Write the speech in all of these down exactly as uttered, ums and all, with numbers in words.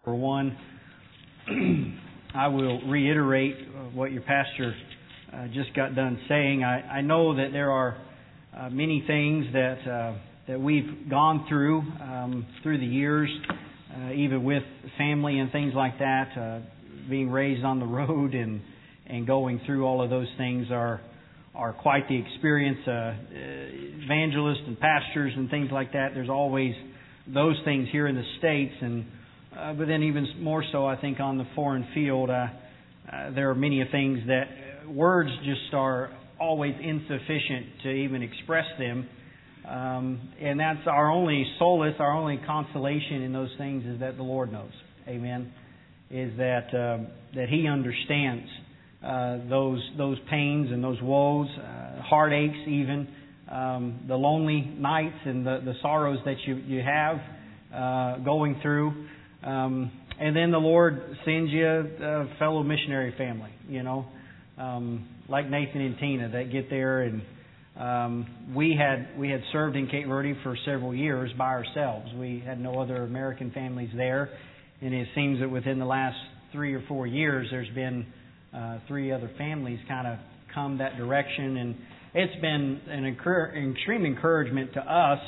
Number one, I will reiterate what your pastor uh, just got done saying. I, I know that there are uh, many things that uh, that we've gone through um, through the years, uh, even with family and things like that. Uh, being raised on the road and and going through all of those things are are quite the experience. Uh, evangelists and pastors and things like that. There's always those things here in the States, and Uh, but then even more so, I think, on the foreign field, uh, uh, there are many things that words just are always insufficient to even express them. Um, and that's our only solace, our only consolation in those things is that the Lord knows. Amen. Is that uh, that He understands uh, those those pains and those woes, uh, heartaches even, um, the lonely nights and the, the sorrows that you, you have uh, going through. Um, and then the Lord sends you a fellow missionary family, you know, um, like Nathan and Tina that get there. And um, we had we had served in Cape Verde for several years by ourselves. We had no other American families there. And it seems that within the last three or four years, there's been uh, three other families kind of come that direction. And it's been an incur- extreme encouragement to us.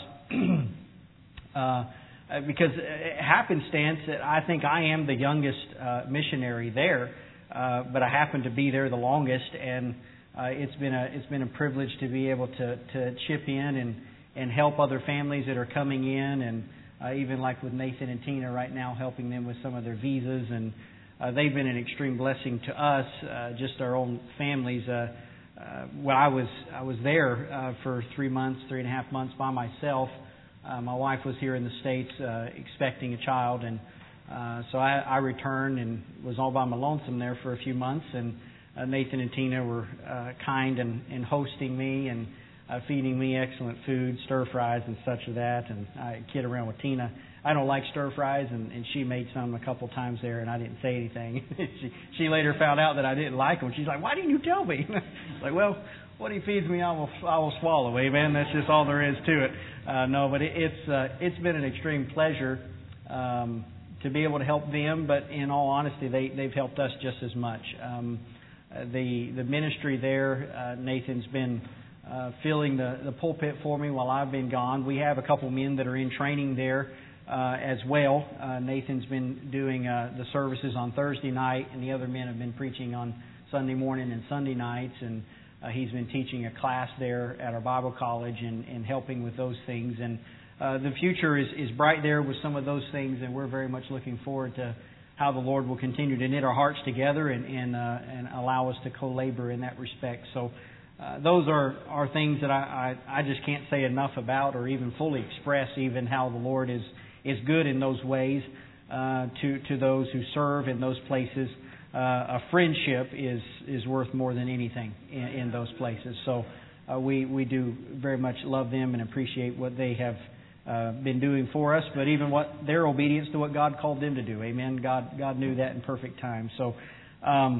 uh, Uh, because happenstance, I think I am the youngest uh, missionary there, uh, but I happen to be there the longest, and uh, it's been a it's been a privilege to be able to, to chip in and, and help other families that are coming in, and uh, even like with Nathan and Tina right now, helping them with some of their visas, and uh, they've been an extreme blessing to us, uh, just our own families. Uh, uh, when I was I was there uh, for three months, three and a half months by myself. Uh, my wife was here in the States uh, expecting a child, and uh, so I, I returned and was all by my lonesome there for a few months. And uh, Nathan and Tina were uh, kind in, in hosting me and uh, feeding me excellent food, stir fries and such of that. And I kid around with Tina. I don't like stir fries, and, and she made some a couple times there, and I didn't say anything. she, she later found out that I didn't like them. She's like, "Why didn't you tell me?" Like, well, what He feeds me, I will I will swallow. Amen. That's just all there is to it. Uh, no, but it, it's uh, it's been an extreme pleasure um, to be able to help them. But in all honesty, they they've helped us just as much. Um, uh, the the ministry there, uh, Nathan's been uh, filling the, the pulpit for me while I've been gone. We have a couple men that are in training there uh, as well. Uh, Nathan's been doing uh, the services on Thursday night, and the other men have been preaching on Sunday morning and Sunday nights, and Uh, he's been teaching a class there at our Bible college and, and helping with those things. And uh, the future is, is bright there with some of those things, and we're very much looking forward to how the Lord will continue to knit our hearts together and, and, uh, and allow us to co-labor in that respect. So uh, those are, are things that I, I, I just can't say enough about or even fully express even how the Lord is, is good in those ways uh, to, to those who serve in those places. Uh, a friendship is, is worth more than anything in, in those places. So uh, we, we do very much love them and appreciate what they have uh, been doing for us, but even what their obedience to what God called them to do. Amen. God God knew that in perfect time. So um,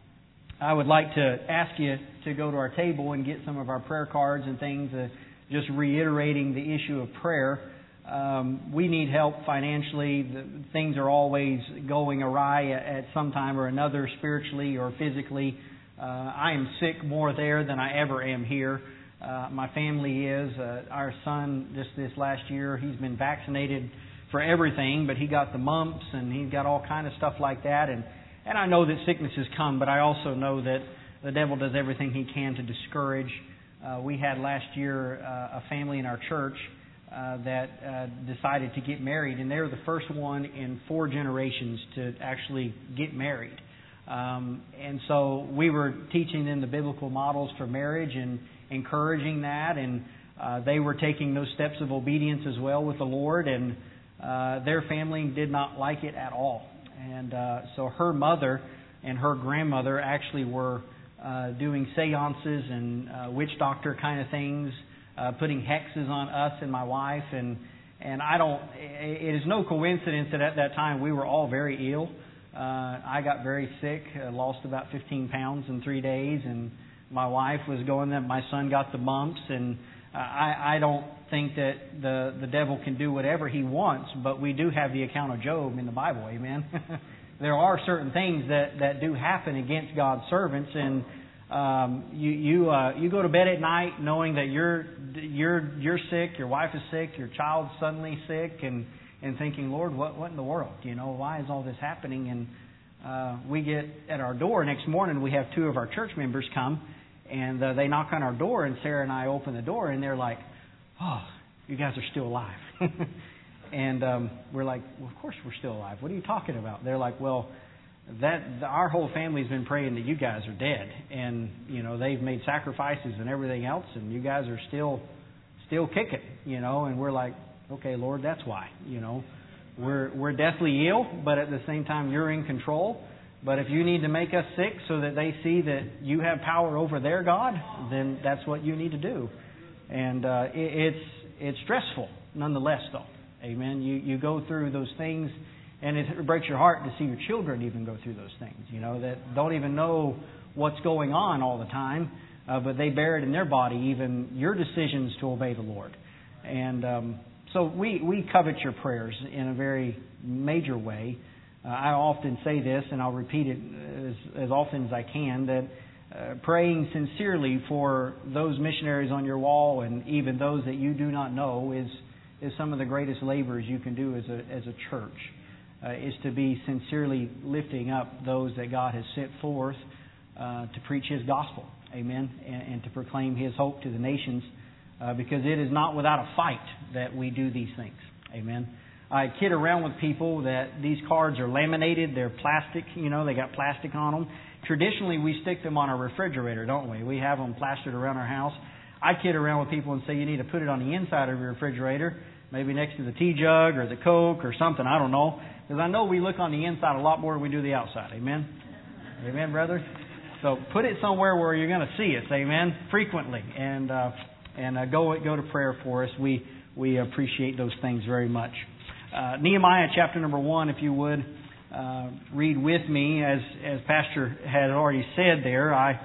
I would like to ask you to go to our table and get some of our prayer cards and things, uh, just reiterating the issue of prayer. Um, we need help financially. The, things are always going awry at, at some time or another, spiritually or physically. Uh, I am sick more there than I ever am here. Uh, my family is. Uh, our son, just this last year, he's been vaccinated for everything, but he got the mumps and he got all kind of stuff like that. And, and I know that sicknesses come, but I also know that the devil does everything he can to discourage. Uh, we had last year uh, a family in our church Uh, that uh, decided to get married, and they're the first one in four generations to actually get married. Um, and so we were teaching them the biblical models for marriage and encouraging that, and uh, they were taking those steps of obedience as well with the Lord, and uh, their family did not like it at all. And uh, so her mother and her grandmother actually were uh, doing seances and uh, witch doctor kind of things, Uh, putting hexes on us and my wife, and and I don't. It is no coincidence that at that time we were all very ill. Uh, I got very sick, uh, lost about fifteen pounds in three days, and my wife was going there. My son got the mumps, and uh, I I don't think that the, the devil can do whatever he wants, but we do have the account of Job in the Bible, amen? There are certain things that, that do happen against God's servants, and um, you you uh, you go to bed at night knowing that you're you're you're sick, your wife is sick, your child's suddenly sick, and, and thinking, Lord, what what in the world? You know, why is all this happening? And uh, we get at our door next morning. We have two of our church members come, and uh, they knock on our door, and Sarah and I open the door, and they're like, "Oh, you guys are still alive." And um, we're like, well, of course we're still alive. What are you talking about? They're like, well, that the, our whole family's been praying that you guys are dead, and you know they've made sacrifices and everything else, and you guys are still still kicking, you know. And we're like, okay, Lord, that's why. You know, we're we're deathly ill, but at the same time you're in control. But if you need to make us sick so that they see that you have power over their God, then that's what you need to do. And uh, it, it's it's stressful nonetheless, though. Amen. You you go through those things, and it breaks your heart to see your children even go through those things, you know, that don't even know what's going on all the time, uh, but they bear it in their body, even your decisions to obey the Lord. And um, so we, we covet your prayers in a very major way. Uh, I often say this, and I'll repeat it as, as often as I can, that uh, praying sincerely for those missionaries on your wall and even those that you do not know is is some of the greatest labors you can do as a as a church, uh, is to be sincerely lifting up those that God has sent forth uh, to preach His gospel, amen, and, and to proclaim His hope to the nations, uh, because it is not without a fight that we do these things, amen. I kid around with people that these cards are laminated, they're plastic, you know, they got plastic on them. Traditionally, we stick them on our refrigerator, don't we? We have them plastered around our house. I kid around with people and say you need to put it on the inside of your refrigerator, maybe next to the tea jug or the Coke or something, I don't know. Because I know we look on the inside a lot more than we do the outside. Amen? Amen, brother? So put it somewhere where you're going to see us, amen, frequently. And uh, and uh, go go to prayer for us. We we appreciate those things very much. Uh, Nehemiah chapter number one, if you would, uh, read with me. As, as Pastor had already said there, I...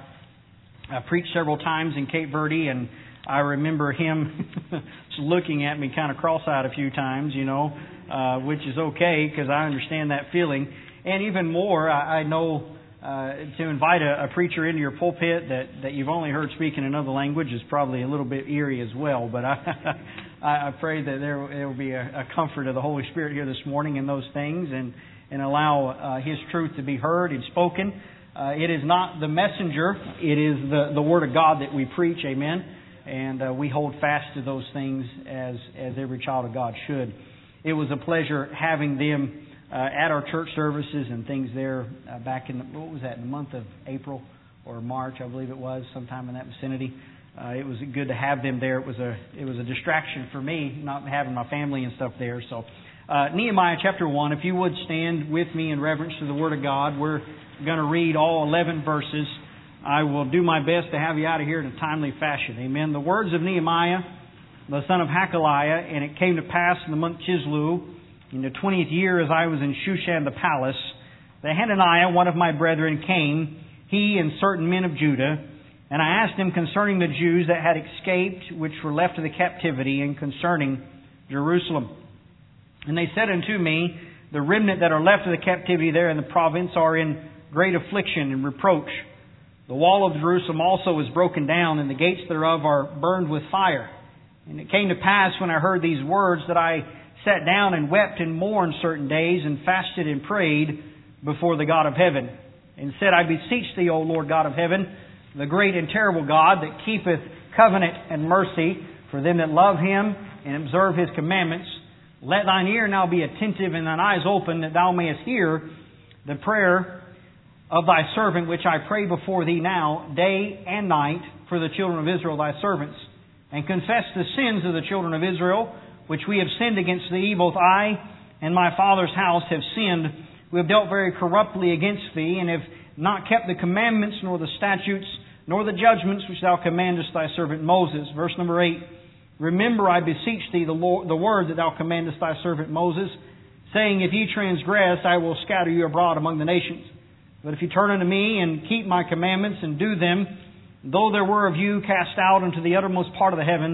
I preached several times in Cape Verde, and I remember him looking at me kind of cross-eyed a few times, you know, uh, which is okay because I understand that feeling. And even more, I, I know uh, to invite a, a preacher into your pulpit that, that you've only heard speak in another language is probably a little bit eerie as well. But I, I pray that there, there will be a, a comfort of the Holy Spirit here this morning in those things, and, and allow uh, His truth to be heard and spoken. Uh, it is not the messenger, it is the, the Word of God that we preach, amen. And uh, we hold fast to those things as, as every child of God should. It was a pleasure having them uh, at our church services and things there uh, back in, the, what was that, in the month of April or March, I believe it was, sometime in that vicinity. Uh, it was good to have them there. It was a it was a distraction for me, not having my family and stuff there. So uh, Nehemiah chapter one, if you would stand with me in reverence to the Word of God. We're going to read all eleven verses. I will do my best to have you out of here in a timely fashion. Amen. The words of Nehemiah, the son of Hakaliah, and it came to pass in the month Chislew, in the twentieth year, as I was in Shushan the palace, that Hananiah, one of my brethren, came, he and certain men of Judah, and I asked him concerning the Jews that had escaped, which were left of the captivity, and concerning Jerusalem. And they said unto me, the remnant that are left of the captivity there in the province are in great affliction and reproach. The wall of Jerusalem also is broken down, and the gates thereof are burned with fire. And it came to pass, when I heard these words, that I sat down and wept and mourned certain days, and fasted and prayed before the God of heaven, and said, I beseech Thee, O Lord God of heaven, the great and terrible God, that keepeth covenant and mercy for them that love Him and observe His commandments, let Thine ear now be attentive and Thine eyes open, that Thou mayest hear the prayer of Thy servant, which I pray before Thee now, day and night, for the children of Israel, Thy servants, and confess the sins of the children of Israel, which we have sinned against Thee. Both I and my father's house have sinned. We have dealt very corruptly against Thee, and have not kept the commandments, nor the statutes, nor the judgments which Thou commandest Thy servant Moses. Verse number eight. Remember, I beseech Thee, the, Lord, the word that Thou commandest Thy servant Moses, saying, If ye transgress, I will scatter you abroad among the nations. But if you turn unto me, and keep my commandments, and do them, though there were of you cast out unto the uttermost part of the heaven,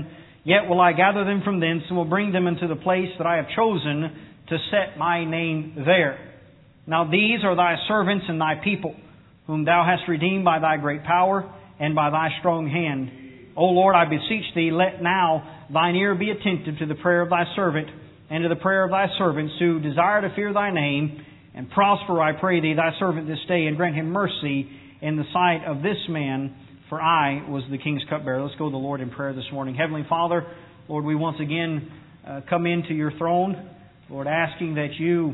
Yet will I gather them from thence, and will bring them into the place that I have chosen to set my name there. Now these are thy servants and thy people, whom thou hast redeemed by thy great power and by thy strong hand. O Lord, I beseech thee, let now thine ear be attentive to the prayer of thy servant, and to the prayer of thy servants who desire to fear thy name, and prosper, I pray thee, thy servant this day, and grant him mercy in the sight of this man, for I was the king's cupbearer. Let's go to the Lord in prayer this morning. Heavenly Father, Lord, we once again uh, come into your throne, Lord, asking that you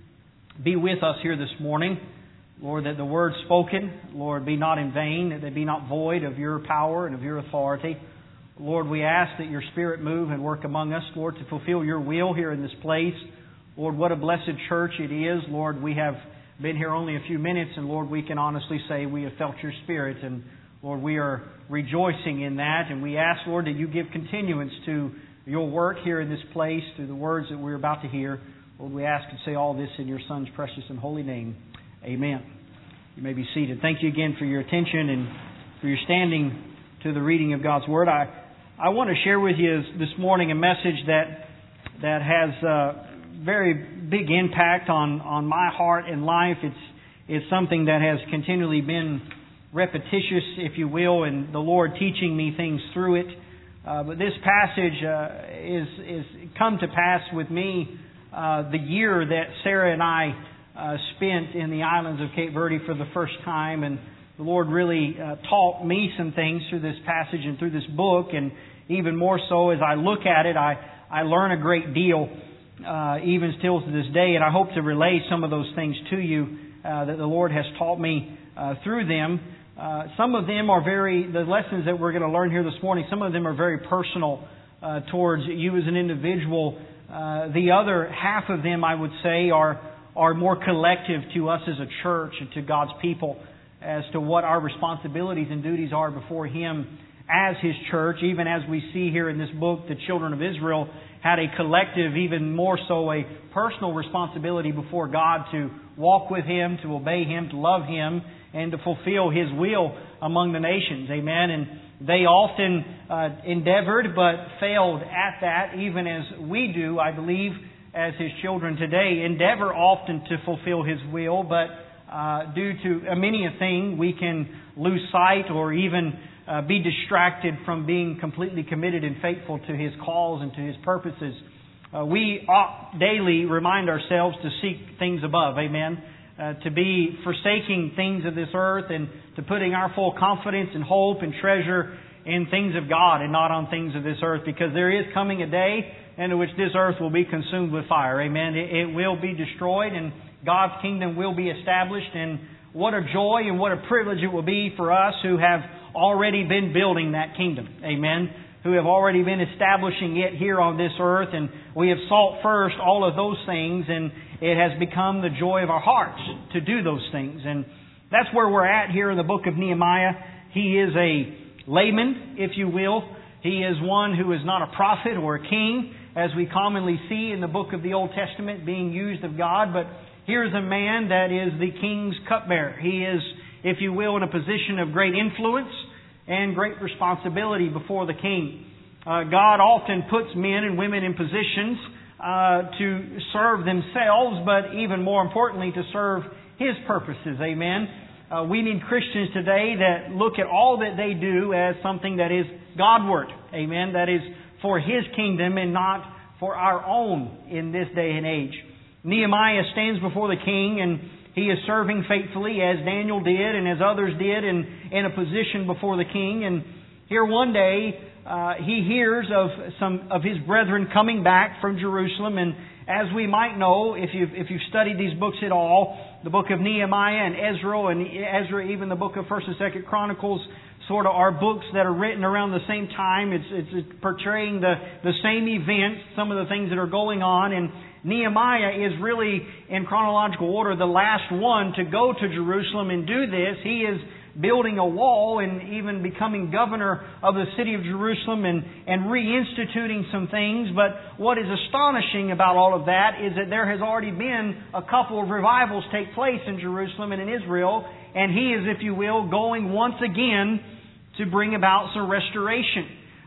be with us here this morning. Lord, that the words spoken, Lord, be not in vain, that they be not void of your power and of your authority. Lord, we ask that your Spirit move and work among us, Lord, to fulfill your will here in this place. Lord, what a blessed church it is. Lord, we have been here only a few minutes, and Lord, we can honestly say we have felt your Spirit, and Lord, we are rejoicing in that, and we ask, Lord, that you give continuance to your work here in this place through the words that we're about to hear. Lord, we ask and say all this in your Son's precious and holy name. Amen. You may be seated. Thank you again for your attention and for your standing to the reading of God's Word. I, I want to share with you this morning a message that that has a very big impact on, on my heart and life. It's it's something that has continually been repetitious, if you will, and the Lord teaching me things through it. Uh, but this passage uh, is is come to pass with me uh, the year that Sarah and I uh, spent in the islands of Cape Verde for the first time, and the Lord really uh, taught me some things through this passage and through this book, and even more so as I look at it, I, I learn a great deal, uh, even still to this day, and I hope to relay some of those things to you uh, that the Lord has taught me uh, through them. Uh, some of them are very, the lessons that we're going to learn here this morning, some of them are very personal uh, towards you as an individual. Uh, the other half of them, I would say, are, are more collective to us as a church and to God's people as to what our responsibilities and duties are before Him as His church. Even as we see here in this book, the children of Israel had a collective, even more so a personal responsibility before God to walk with Him, to obey Him, to love Him, and to fulfill His will among the nations. Amen. And they often uh, endeavored but failed at that, even as we do, I believe, as His children today, endeavor often to fulfill His will, but uh, due to uh, many a thing, we can lose sight or even uh, be distracted from being completely committed and faithful to His calls and to His purposes. Uh, we ought daily remind ourselves to seek things above. Amen. Uh, to be forsaking things of this earth and to putting our full confidence and hope and treasure in things of God and not on things of this earth, because there is coming a day in which this earth will be consumed with fire. Amen. It, it will be destroyed and God's kingdom will be established, and what a joy and what a privilege it will be for us who have already been building that kingdom. Amen. Who have already been establishing it here on this earth, and we have sought first all of those things, and it has become the joy of our hearts to do those things. And that's where we're at here in the book of Nehemiah. He is a layman, if you will. He is one who is not a prophet or a king, as we commonly see in the book of the Old Testament being used of God. But here's a man that is the king's cupbearer. He is, if you will, in a position of great influence and great responsibility before the king. Uh, God often puts men and women in positions uh, to serve themselves, but even more importantly, to serve His purposes. Amen. Uh, we need Christians today that look at all that they do as something that is Godward. Amen. That is for His kingdom and not for our own in this day and age. Nehemiah stands before the king, and he is serving faithfully as Daniel did and as others did in, in a position before the king. And here one day uh, he hears of some of his brethren coming back from Jerusalem. And as we might know, if you've, if you've studied these books at all, the book of Nehemiah and Ezra, and Ezra, even the book of First and Second Chronicles, sort of are books that are written around the same time. It's, it's portraying the, the same events, some of the things that are going on. And Nehemiah is really, in chronological order, the last one to go to Jerusalem and do this. He is building a wall and even becoming governor of the city of Jerusalem and, and reinstituting some things. But what is astonishing about all of that is that there has already been a couple of revivals take place in Jerusalem and in Israel. And he is, if you will, going once again to bring about some restoration.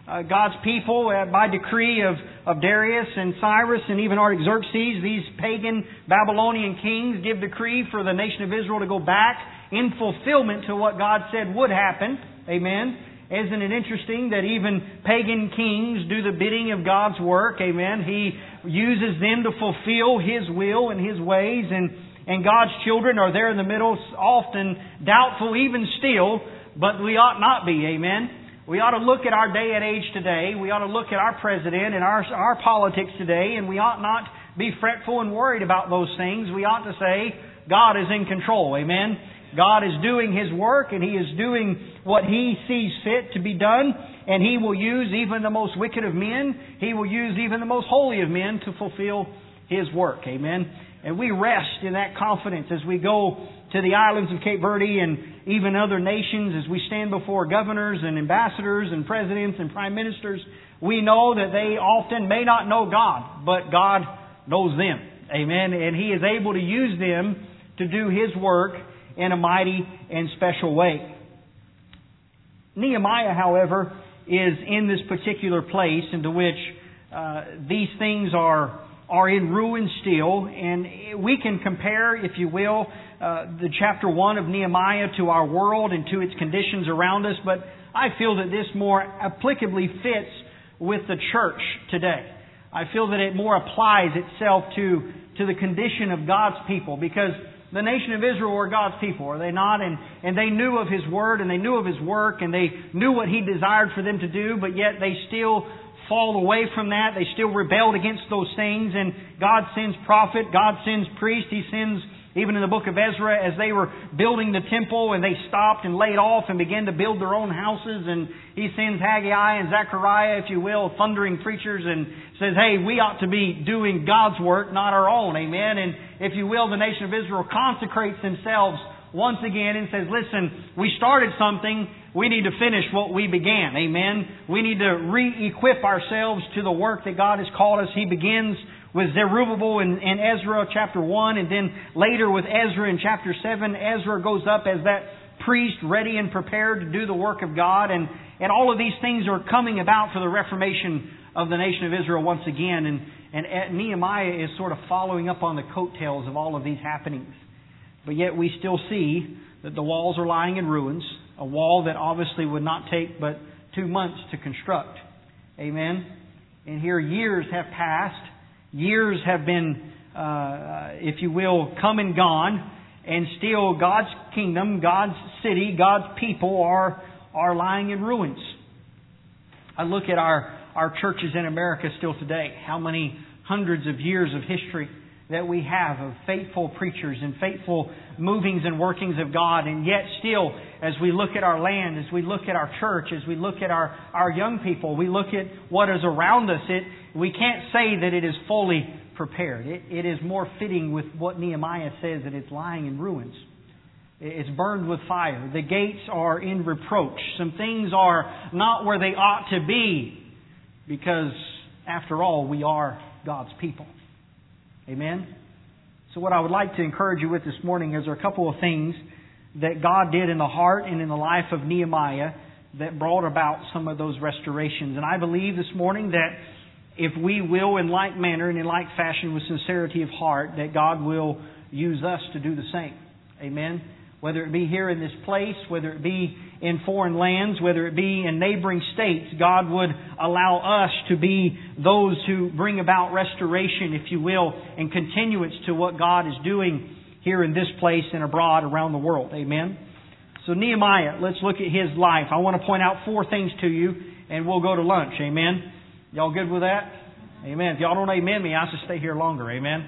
uh, God's people uh, by decree of, of Darius and Cyrus and even Artaxerxes. These pagan Babylonian kings give decree for the nation of Israel to go back in fulfillment to what God said would happen. Amen. Isn't it interesting that even pagan kings do the bidding of God's work? Amen. He uses them to fulfill His will and His ways, and, and God's children are there in the middle, often doubtful even still, but we ought not be. Amen. We ought to look at our day and age today. We ought to look at our president and our, our politics today, and we ought not be fretful and worried about those things. We ought to say, God is in control. Amen. God is doing His work, and He is doing what He sees fit to be done, and He will use even the most wicked of men. He will use even the most holy of men to fulfill His work. Amen. And we rest in that confidence as we go to the islands of Cape Verde and even other nations, as we stand before governors and ambassadors and presidents and prime ministers. We know that they often may not know God, but God knows them. Amen. And He is able to use them to do His work in a mighty and special way. Nehemiah, however, is in this particular place into which uh, these things are are in ruin still, and we can compare, if you will, uh, the chapter one of Nehemiah to our world and to its conditions around us, but I feel that this more applicably fits with the church today. I feel that it more applies itself to, to the condition of God's people, because the nation of Israel were God's people, are they not? And, and they knew of His Word, and they knew of His work, and they knew what He desired for them to do, but yet they still fall away from that. They still rebelled against those things, and God sends prophet, God sends priest, He sends, even in the book of Ezra, as they were building the temple and they stopped and laid off and began to build their own houses, and He sends Haggai and Zechariah, if you will, thundering preachers, and says, hey, we ought to be doing God's work, not our own. Amen. And if you will, the nation of Israel consecrates themselves once again and says, listen, we started something, we need to finish what we began. Amen. We need to re-equip ourselves to the work that God has called us. He begins with Zerubbabel in, in Ezra chapter one, and then later with Ezra in chapter seven. Ezra goes up as that priest ready and prepared to do the work of God, and, and all of these things are coming about for the reformation of the nation of Israel once again, and, and Nehemiah is sort of following up on the coattails of all of these happenings. But yet we still see that the walls are lying in ruins, a wall that obviously would not take but two months to construct. Amen. And here years have passed. Years have been, uh, if you will, come and gone. And still God's kingdom, God's city, God's people are, are lying in ruins. I look at our, our churches in America still today. How many hundreds of years of history that we have of faithful preachers and faithful movings and workings of God. And yet still, as we look at our land, as we look at our church, as we look at our, our young people, we look at what is around us, it we can't say that it is fully prepared. It, it is more fitting with what Nehemiah says, that it's lying in ruins. It's burned with fire. The gates are in reproach. Some things are not where they ought to be, because after all, we are God's people. Amen? So what I would like to encourage you with this morning is there are a couple of things that God did in the heart and in the life of Nehemiah that brought about some of those restorations. And I believe this morning that if we will, in like manner and in like fashion, with sincerity of heart, that God will use us to do the same. Amen? Whether it be here in this place, whether it be in foreign lands, whether it be in neighboring states, God would allow us to be those who bring about restoration, if you will, and continuance to what God is doing here in this place and abroad around the world. Amen? So Nehemiah, let's look at his life. I want to point out four things to you, and we'll go to lunch. Amen? Y'all good with that? Amen. If y'all don't amen me, I should stay here longer. Amen?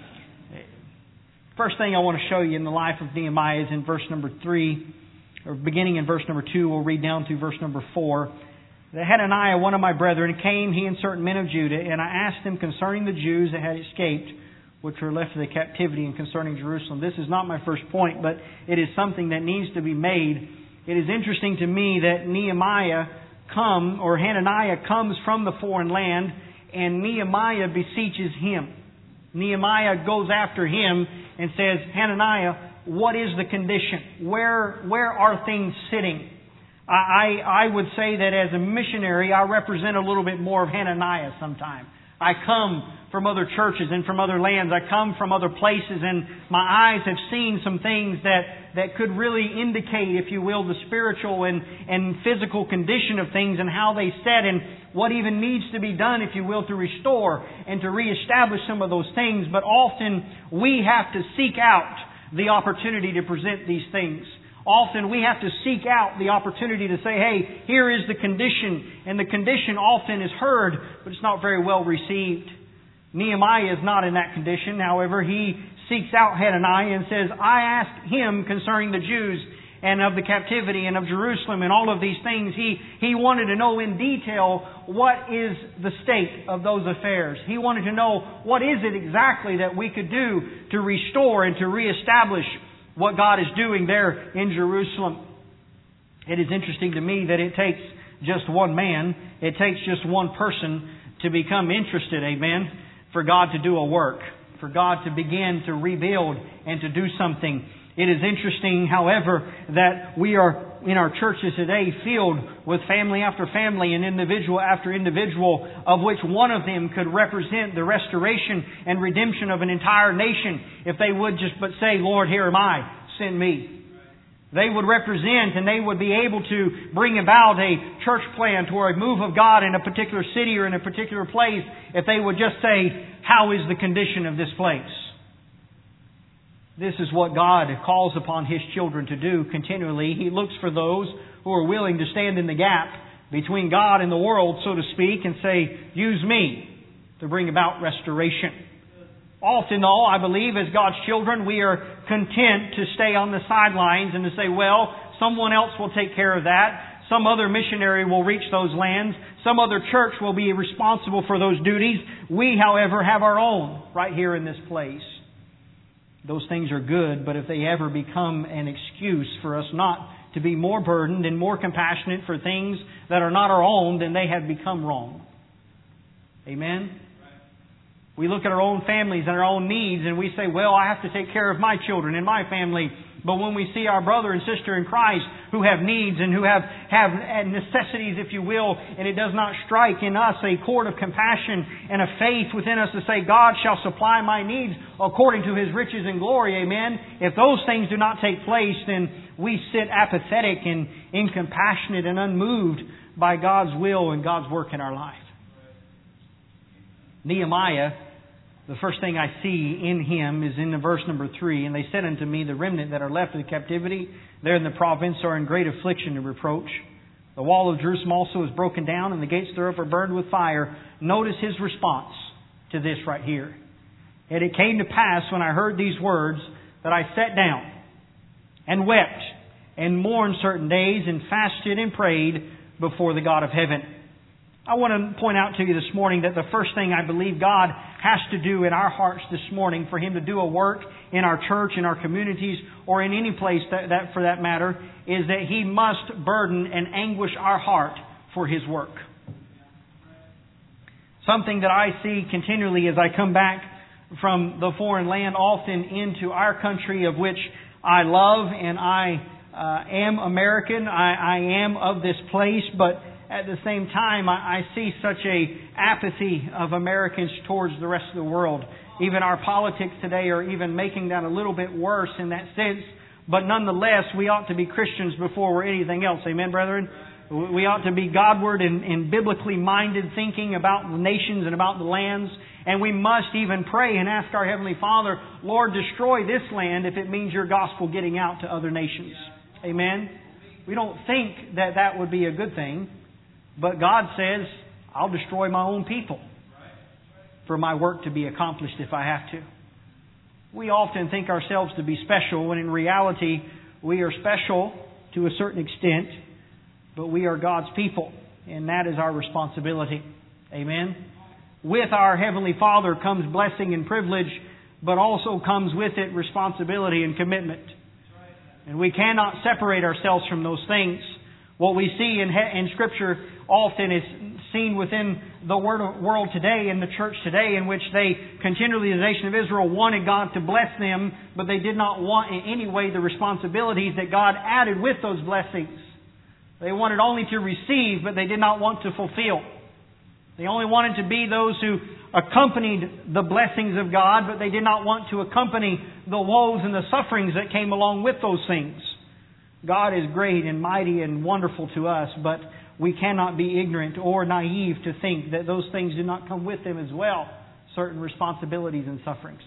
First thing I want to show you in the life of Nehemiah is in verse number three, or beginning in verse number two. We'll read down to verse number four. That Hananiah, one of my brethren, came, he and certain men of Judah, and I asked them concerning the Jews that had escaped, which were left to the captivity, and concerning Jerusalem. This is not my first point, but it is something that needs to be made. It is interesting to me that Nehemiah come, or Hananiah comes from the foreign land, and Nehemiah beseeches him. Nehemiah goes after him and says, Hananiah, what is the condition? Where, where are things sitting? I, I would say that as a missionary, I represent a little bit more of Hananiah sometimes. I come from other churches and from other lands. I come from other places, and my eyes have seen some things that, that could really indicate, if you will, the spiritual and, and physical condition of things and how they set and what even needs to be done, if you will, to restore and to reestablish some of those things. But often we have to seek out the opportunity to present these things. Often we have to seek out the opportunity to say, hey, here is the condition. And the condition often is heard, but it's not very well received. Nehemiah is not in that condition. However, he seeks out Hananiah and says, I asked him concerning the Jews and of the captivity and of Jerusalem and all of these things. He, he wanted to know in detail what is the state of those affairs. He wanted to know what is it exactly that we could do to restore and to reestablish what God is doing there in Jerusalem. It is interesting to me that it takes just one man, it takes just one person to become interested, amen, for God to do a work, for God to begin to rebuild and to do something. It is interesting, however, that we are in our churches today filled with family after family and individual after individual, of which one of them could represent the restoration and redemption of an entire nation if they would just but say, Lord, here am I, send me. They would represent and they would be able to bring about a church plant or a move of God in a particular city or in a particular place if they would just say, how is the condition of this place? This is what God calls upon His children to do continually. He looks for those who are willing to stand in the gap between God and the world, so to speak, and say, use me to bring about restoration. Often, though, I believe as God's children, we are content to stay on the sidelines and to say, well, someone else will take care of that. Some other missionary will reach those lands. Some other church will be responsible for those duties. We, however, have our own right here in this place. Those things are good, but if they ever become an excuse for us not to be more burdened and more compassionate for things that are not our own, then they have become wrong. Amen? We look at our own families and our own needs and we say, well, I have to take care of my children and my family. But when we see our brother and sister in Christ who have needs and who have, have necessities, if you will, and it does not strike in us a chord of compassion and a faith within us to say, God shall supply my needs according to His riches and glory, amen. If those things do not take place, then we sit apathetic and incompassionate and unmoved by God's will and God's work in our life. Nehemiah, the first thing I see in him is in the verse number three. And they said unto me, the remnant that are left of the captivity there in the province are in great affliction and reproach. The wall of Jerusalem also is broken down, and the gates thereof are burned with fire. Notice his response to this right here. And it came to pass when I heard these words that I sat down and wept and mourned certain days and fasted and prayed before the God of heaven. I want to point out to you this morning that the first thing I believe God has to do in our hearts this morning for Him to do a work in our church, in our communities, or in any place that, that for that matter, is that He must burden and anguish our heart for His work. Something that I see continually as I come back from the foreign land, often into our country of which I love and I uh, am American. I, I am of this place, but at the same time, I see such a apathy of Americans towards the rest of the world. Even our politics today are even making that a little bit worse in that sense. But nonetheless, we ought to be Christians before we're anything else. Amen, brethren? We ought to be Godward and, and biblically minded, thinking about the nations and about the lands. And we must even pray and ask our Heavenly Father, Lord, destroy this land if it means your gospel getting out to other nations. Amen? We don't think that that would be a good thing. But God says, I'll destroy my own people for my work to be accomplished if I have to. We often think ourselves to be special, when in reality we are special to a certain extent, but we are God's people, and that is our responsibility. Amen? With our Heavenly Father comes blessing and privilege, but also comes with it responsibility and commitment. And we cannot separate ourselves from those things. What we see in, in Scripture often is seen within the world today, in the church today, in which they continually, the nation of Israel, wanted God to bless them, but they did not want in any way the responsibilities that God added with those blessings. They wanted only to receive, but they did not want to fulfill. They only wanted to be those who accompanied the blessings of God, but they did not want to accompany the woes and the sufferings that came along with those things. God is great and mighty and wonderful to us, but we cannot be ignorant or naive to think that those things do not come with them as well, certain responsibilities and sufferings.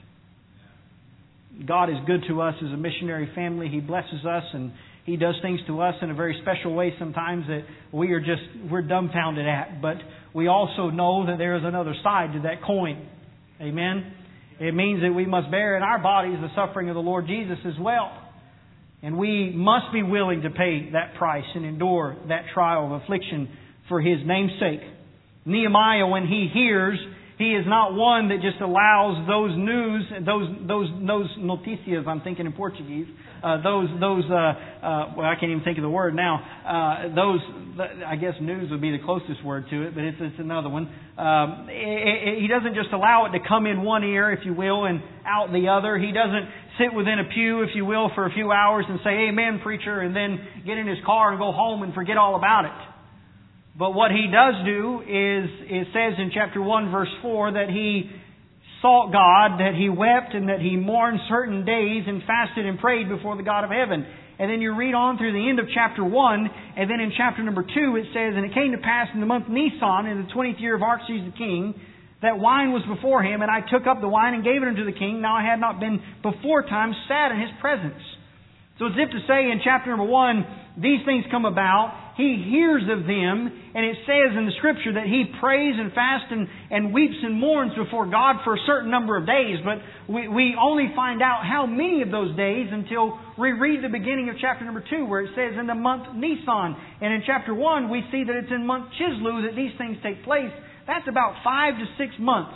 God is good to us as a missionary family. He blesses us and He does things to us in a very special way sometimes that we are just, we're dumbfounded at. But we also know that there is another side to that coin. Amen? It means that we must bear in our bodies the suffering of the Lord Jesus as well. And we must be willing to pay that price and endure that trial of affliction for His name's sake. Nehemiah, when he hears, he is not one that just allows those news, those those those noticias, I'm thinking in Portuguese, uh, those those uh, uh, well, I can't even think of the word now. Uh, those, I guess, news would be the closest word to it, but it's, it's another one. Um, it, it, he doesn't just allow it to come in one ear, if you will, and out the other. He doesn't sit within a pew, if you will, for a few hours and say, "Amen, preacher," and then get in his car and go home and forget all about it. But what he does do is, it says in chapter one, verse four, that he sought God, that he wept, and that he mourned certain days and fasted and prayed before the God of heaven. And then you read on through the end of chapter one, and then in chapter number two it says, "And it came to pass in the month Nisan, in the twentieth year of Artaxerxes the king, that wine was before him, and I took up the wine and gave it unto the king. Now I had not been before time sad in his presence." So as if to say in chapter number one, these things come about. He hears of them, and it says in the Scripture that he prays and fasts and, and weeps and mourns before God for a certain number of days. But we, we only find out how many of those days until we read the beginning of chapter number two, where it says in the month Nisan. And in chapter one, we see that it's in month Chislew that these things take place. That's about five to six months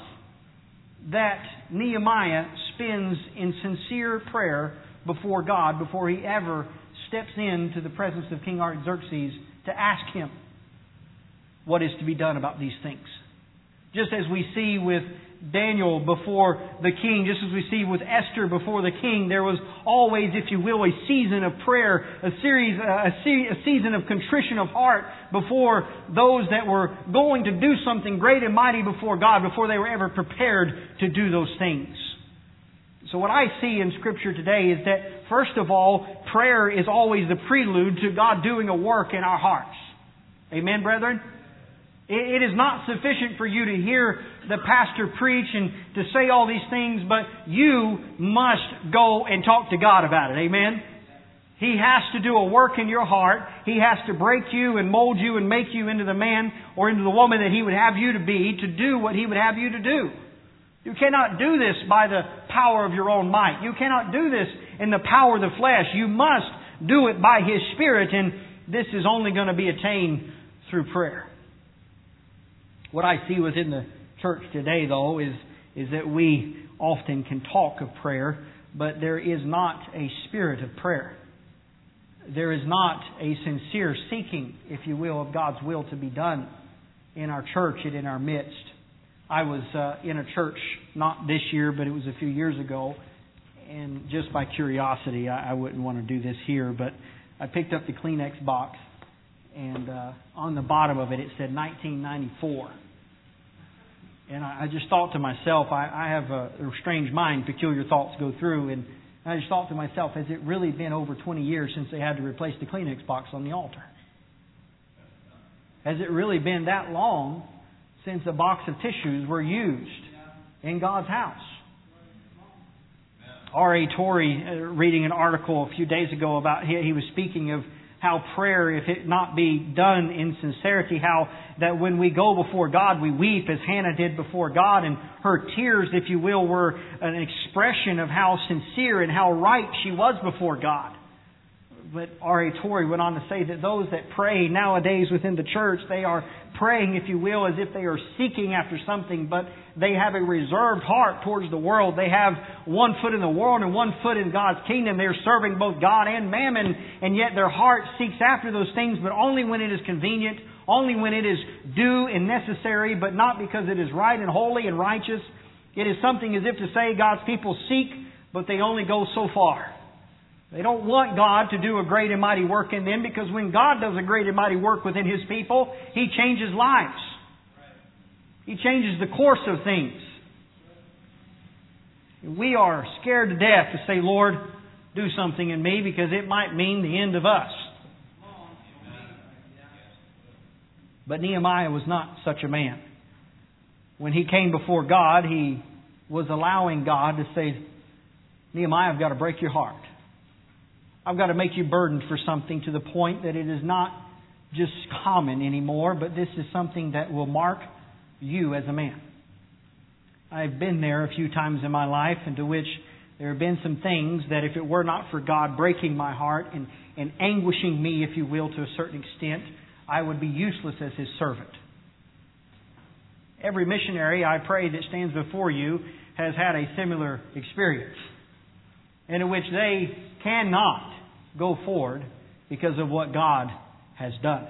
that Nehemiah spends in sincere prayer before God, before he ever steps into the presence of King Artaxerxes to ask him what is to be done about these things. Just as we see with Daniel before the king, just as we see with Esther before the king, there was always, if you will, a season of prayer, a series, a, se- a season of contrition of heart before those that were going to do something great and mighty before God, before they were ever prepared to do those things. So what I see in Scripture today is that, first of all, prayer is always the prelude to God doing a work in our hearts. Amen, brethren? It is not sufficient for you to hear the pastor preach and to say all these things, but you must go and talk to God about it. Amen? He has to do a work in your heart. He has to break you and mold you and make you into the man or into the woman that He would have you to be, to do what He would have you to do. You cannot do this by the power of your own might. You cannot do this in the power of the flesh. You must do it by His Spirit, and this is only going to be attained through prayer. What I see within the church today, though, is, is that we often can talk of prayer, but there is not a spirit of prayer. There is not a sincere seeking, if you will, of God's will to be done in our church and in our midst. I was uh, in a church, not this year, but it was a few years ago, and just by curiosity, I, I wouldn't want to do this here, but I picked up the Kleenex box, and uh, on the bottom of it, it said nineteen ninety-four. And I, I just thought to myself, I, I have a, a strange mind, peculiar thoughts go through, and I just thought to myself, has it really been over twenty years since they had to replace the Kleenex box on the altar? Has it really been that long since a box of tissues were used in God's house? R A Torrey, uh, reading an article a few days ago about, he, he was speaking of how prayer, if it not be done in sincerity, how that when we go before God, we weep as Hannah did before God, and her tears, if you will, were an expression of how sincere and how right she was before God. But R A Torrey went on to say that those that pray nowadays within the church, they are praying, if you will, as if they are seeking after something, but they have a reserved heart towards the world. They have one foot in the world and one foot in God's kingdom. They're serving both God and mammon, and yet their heart seeks after those things, but only when it is convenient, only when it is due and necessary, but not because it is right and holy and righteous. It is something as if to say God's people seek, but they only go so far. They don't want God to do a great and mighty work in them, because when God does a great and mighty work within His people, He changes lives. He changes the course of things. We are scared to death to say, Lord, do something in me, because it might mean the end of us. But Nehemiah was not such a man. When he came before God, he was allowing God to say, Nehemiah, I've got to break your heart. I've got to make you burdened for something to the point that it is not just common anymore, but this is something that will mark you as a man. I've been there a few times in my life, and to which there have been some things that if it were not for God breaking my heart and, and anguishing me, if you will, to a certain extent, I would be useless as His servant. Every missionary, I pray, that stands before you has had a similar experience, in which they cannot go forward because of what God has done.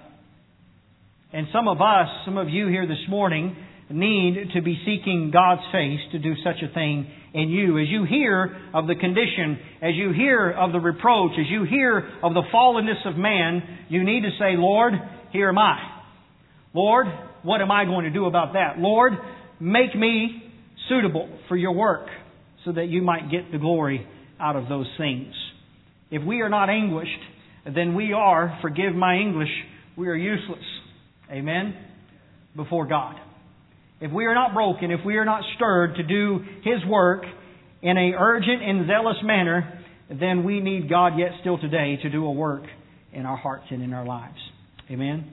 And some of us, some of you here this morning, need to be seeking God's face to do such a thing in you. As you hear of the condition, as you hear of the reproach, as you hear of the fallenness of man, you need to say, Lord, here am I. Lord, what am I going to do about that? Lord, make me suitable for your work so that you might get the glory out of those things. If we are not anguished, then we are, forgive my English, we are useless. Amen? Before God. If we are not broken, if we are not stirred to do His work in an urgent and zealous manner, then we need God yet still today to do a work in our hearts and in our lives. Amen?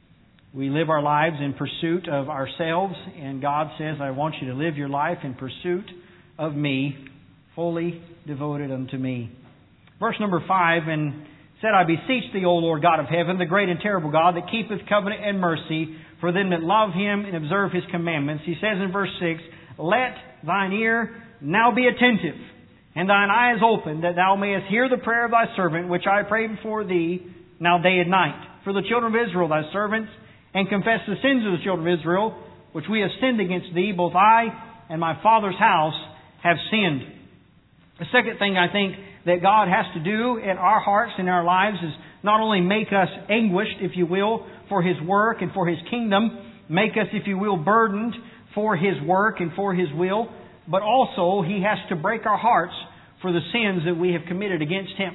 We live our lives in pursuit of ourselves, and God says, I want you to live your life in pursuit of me, fully devoted unto me. Verse number five, and said, I beseech thee, O Lord God of heaven, the great and terrible God, that keepeth covenant and mercy for them that love Him and observe His commandments. He says in verse six, let thine ear now be attentive, and thine eyes open, that thou mayest hear the prayer of thy servant, which I pray before thee now day and night, for the children of Israel, thy servants, and confess the sins of the children of Israel, which we have sinned against thee. Both I and my father's house have sinned. The second thing I think that God has to do in our hearts and our lives is not only make us anguished, if you will, for His work and for His kingdom, make us, if you will, burdened for His work and for His will, but also He has to break our hearts for the sins that we have committed against Him.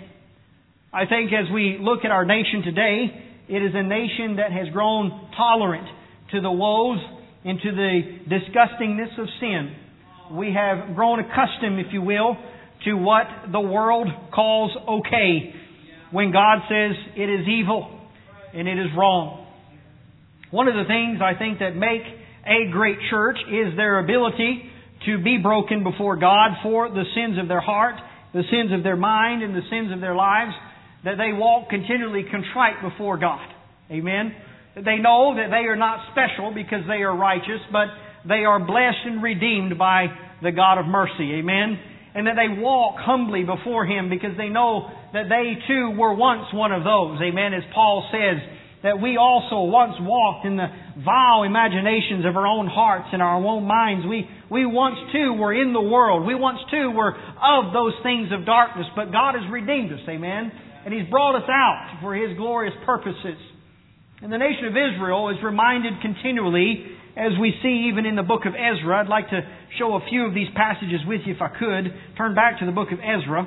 I think as we look at our nation today, it is a nation that has grown tolerant to the woes and to the disgustingness of sin. We have grown accustomed, if you will, to what the world calls okay, when God says it is evil and it is wrong. One of the things I think that make a great church is their ability to be broken before God for the sins of their heart, the sins of their mind, and the sins of their lives, that they walk continually contrite before God. Amen? They know that they are not special because they are righteous, but they are blessed and redeemed by the God of mercy. Amen? And that they walk humbly before Him because they know that they too were once one of those. Amen? As Paul says, that we also once walked in the vile imaginations of our own hearts and our own minds. We, we once too were in the world. We once too were of those things of darkness. But God has redeemed us. Amen? And He's brought us out for His glorious purposes. And the nation of Israel is reminded continually, as we see even in the book of Ezra. I'd like to show a few of these passages with you if I could. Turn back to the book of Ezra.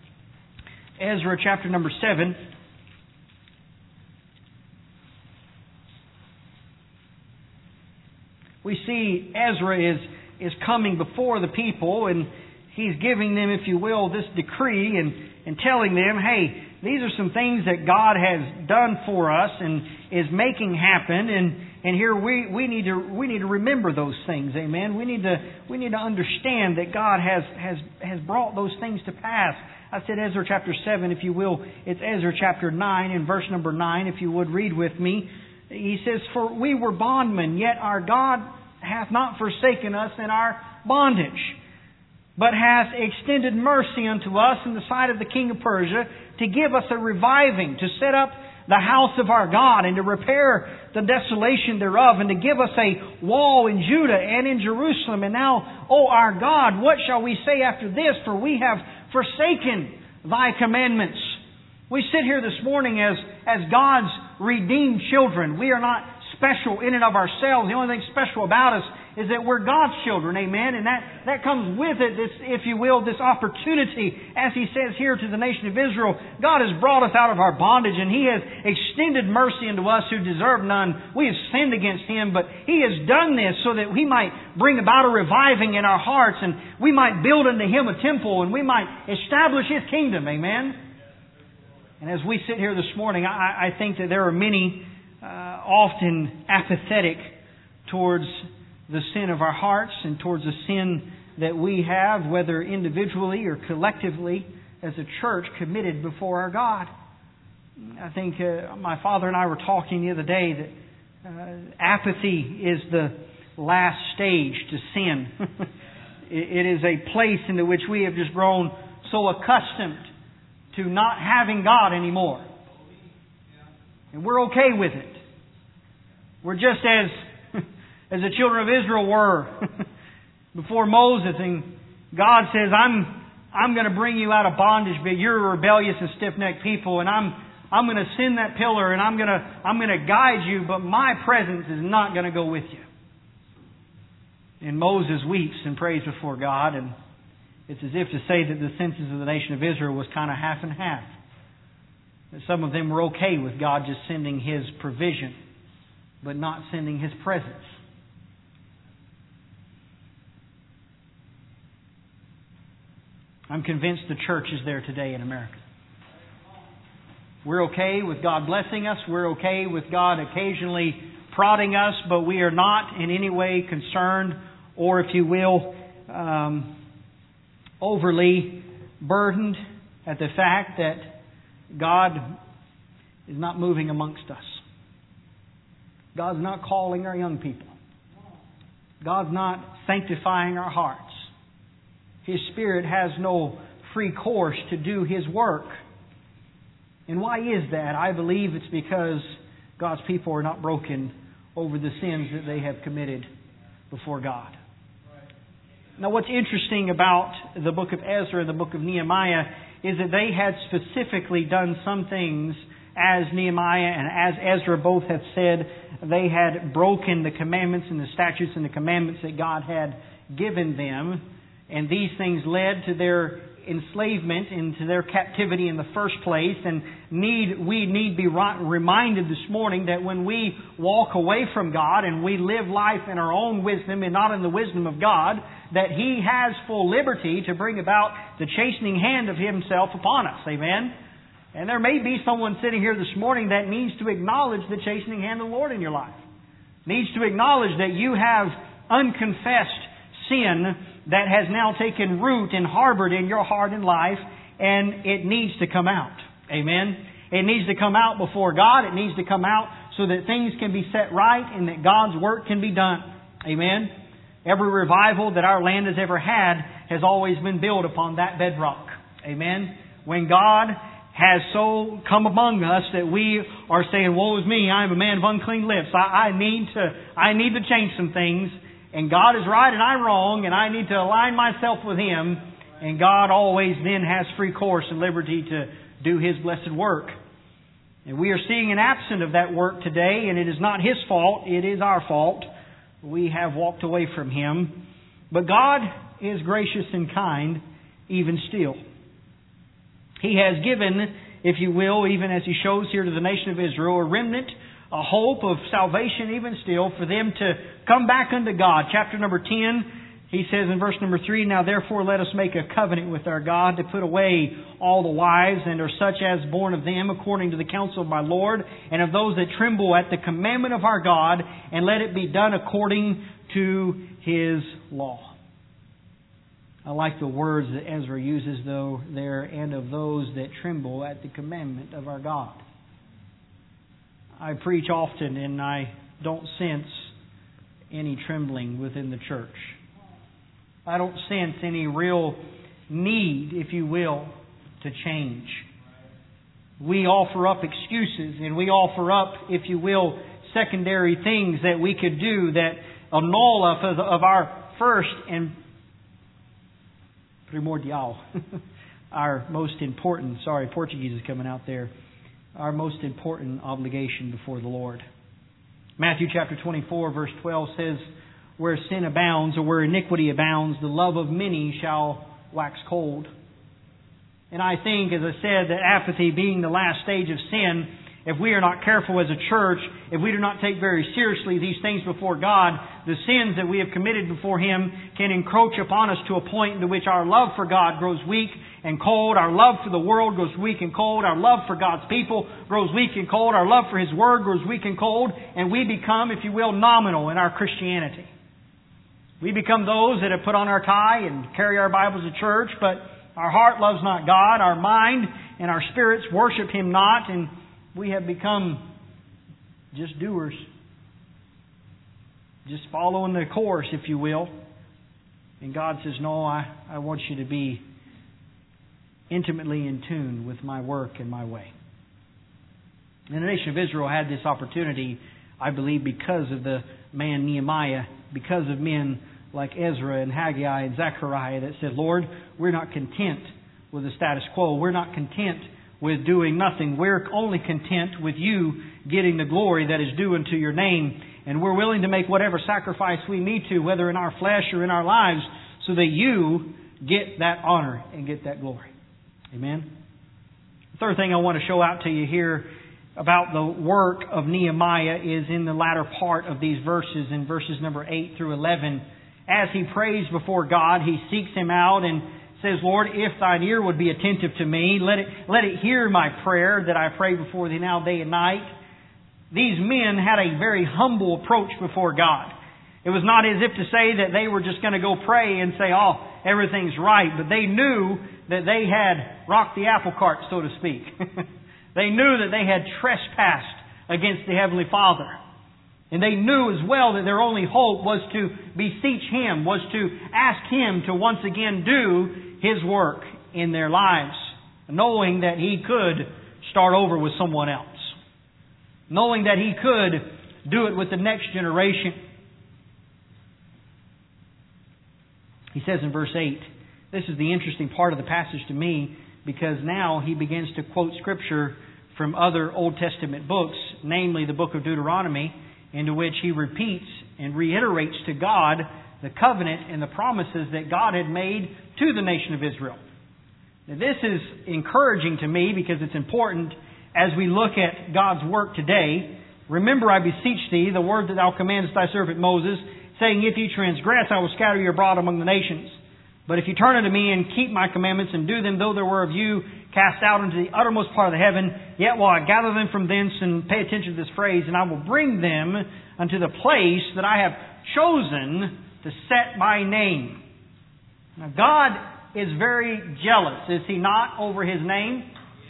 Ezra chapter number seven. We see Ezra is, is coming before the people, and he's giving them, if you will, this decree and, and telling them, hey, these are some things that God has done for us and is making happen, and, and here we, we need to we need to remember those things, amen. We need to we need to understand that God has has has brought those things to pass. I said Ezra chapter seven, if you will. It's Ezra chapter nine and verse number nine, if you would read with me. He says, for we were bondmen, yet our God hath not forsaken us in our bondage, but hath extended mercy unto us in the sight of the king of Persia, to give us a reviving, to set up the house of our God, and to repair the desolation thereof, and to give us a wall in Judah and in Jerusalem. And now, O our God, what shall we say after this? For we have forsaken Thy commandments. We sit here this morning as, as God's redeemed children. We are not special in and of ourselves. The only thing special about us is that we're God's children. Amen. And that, that comes with it, this, if you will, this opportunity. As He says here to the nation of Israel, God has brought us out of our bondage and He has extended mercy unto us who deserve none. We have sinned against Him, but He has done this so that He might bring about a reviving in our hearts and we might build unto Him a temple and we might establish His kingdom. Amen. And as we sit here this morning, I, I think that there are many uh, often apathetic towards the sin of our hearts and towards the sin that we have, whether individually or collectively as a church committed before our God. I think uh, my father and I were talking the other day that uh, apathy is the last stage to sin. It is a place into which we have just grown so accustomed to not having God anymore. And we're okay with it. We're just as as the children of Israel were before Moses, and God says, I'm I'm going to bring you out of bondage, but you're a rebellious and stiff-necked people, and I'm I'm going to send that pillar and I'm going to I'm going to guide you, but my presence is not going to go with you. And Moses weeps and prays before God, and it's as if to say that the census of the nation of Israel was kind of half and half. That some of them were okay with God just sending His provision, but not sending His presence. I'm convinced the church is there today in America. We're okay with God blessing us. We're okay with God occasionally prodding us, but we are not in any way concerned or, if you will, um, overly burdened at the fact that God is not moving amongst us. God's not calling our young people. God's not sanctifying our hearts. His Spirit has no free course to do His work. And why is that? I believe it's because God's people are not broken over the sins that they have committed before God. Now, what's interesting about the book of Ezra and the book of Nehemiah is that they had specifically done some things, as Nehemiah and as Ezra both have said, they had broken the commandments and the statutes and the commandments that God had given them. And these things led to their enslavement and to their captivity in the first place. And need we need be reminded this morning that when we walk away from God and we live life in our own wisdom and not in the wisdom of God, that He has full liberty to bring about the chastening hand of Himself upon us. Amen? And there may be someone sitting here this morning that needs to acknowledge the chastening hand of the Lord in your life. Needs to acknowledge that you have unconfessed sin that has now taken root and harbored in your heart and life, and it needs to come out. Amen? It needs to come out before God. It needs to come out so that things can be set right and that God's work can be done. Amen? Every revival that our land has ever had has always been built upon that bedrock. Amen? When God has so come among us that we are saying, woe is me, I am a man of unclean lips. I, I need to I need to change some things. And God is right and I'm wrong, and I need to align myself with Him. And God always then has free course and liberty to do His blessed work. And we are seeing an absence of that work today, and it is not His fault, it is our fault. We have walked away from Him. But God is gracious and kind, even still. He has given, if you will, even as He shows here to the nation of Israel, a remnant, a hope of salvation even still, for them to come back unto God. Chapter number ten, he says in verse number three, Now therefore let us make a covenant with our God to put away all the wives and are such as born of them according to the counsel of my Lord and of those that tremble at the commandment of our God, and let it be done according to His law. I like the words that Ezra uses though there, and of those that tremble at the commandment of our God. I preach often and I don't sense any trembling within the church. I don't sense any real need, if you will, to change. We offer up excuses and we offer up, if you will, secondary things that we could do that annul us of our first and primordial our most important, sorry, Portuguese is coming out there, our most important obligation before the Lord. Matthew chapter twenty-four verse twelve says, where sin abounds or where iniquity abounds, the love of many shall wax cold. And I think, as I said, that apathy being the last stage of sin, if we are not careful as a church, if we do not take very seriously these things before God, the sins that we have committed before Him can encroach upon us to a point into which our love for God grows weak and cold. Our love for the world grows weak and cold. Our love for God's people grows weak and cold. Our love for His Word grows weak and cold. And we become, if you will, nominal in our Christianity. We become those that have put on our tie and carry our Bibles to church, but our heart loves not God. Our mind and our spirits worship Him not, and we have become just doers. Just following the course, if you will. And God says, no, I, I want you to be intimately in tune with my work and my way. And the nation of Israel had this opportunity, I believe, because of the man Nehemiah, because of men like Ezra and Haggai and Zechariah that said, Lord, we're not content with the status quo. We're not content with doing nothing. We're only content with You getting the glory that is due unto Your name. And we're willing to make whatever sacrifice we need to, whether in our flesh or in our lives, so that You get that honor and get that glory. Amen. The third thing I want to show out to you here about the work of Nehemiah is in the latter part of these verses, in verses number eight through eleven. As he prays before God, he seeks Him out and says, Lord, if Thine ear would be attentive to me, let it, let it hear my prayer that I pray before Thee now day and night. These men had a very humble approach before God. It was not as if to say that they were just going to go pray and say, oh, everything's right. But they knew that they had rocked the apple cart, so to speak. They knew that they had trespassed against the Heavenly Father. And they knew as well that their only hope was to beseech Him, was to ask Him to once again do His work in their lives, knowing that He could start over with someone else, knowing that He could do it with the next generation. He says in verse eight, this is the interesting part of the passage to me, because now he begins to quote Scripture from other Old Testament books, namely the book of Deuteronomy, into which he repeats and reiterates to God the covenant and the promises that God had made to the nation of Israel. Now, this is encouraging to me because it's important as we look at God's work today. Remember, I beseech thee, the word that thou commandest thy servant Moses, saying, if ye transgress, I will scatter you abroad among the nations. But if you turn unto me and keep my commandments and do them, though there were of you cast out into the uttermost part of the heaven, yet will I gather them from thence, and pay attention to this phrase, and I will bring them unto the place that I have chosen to set my name. Now, God is very jealous, is He not, over His name?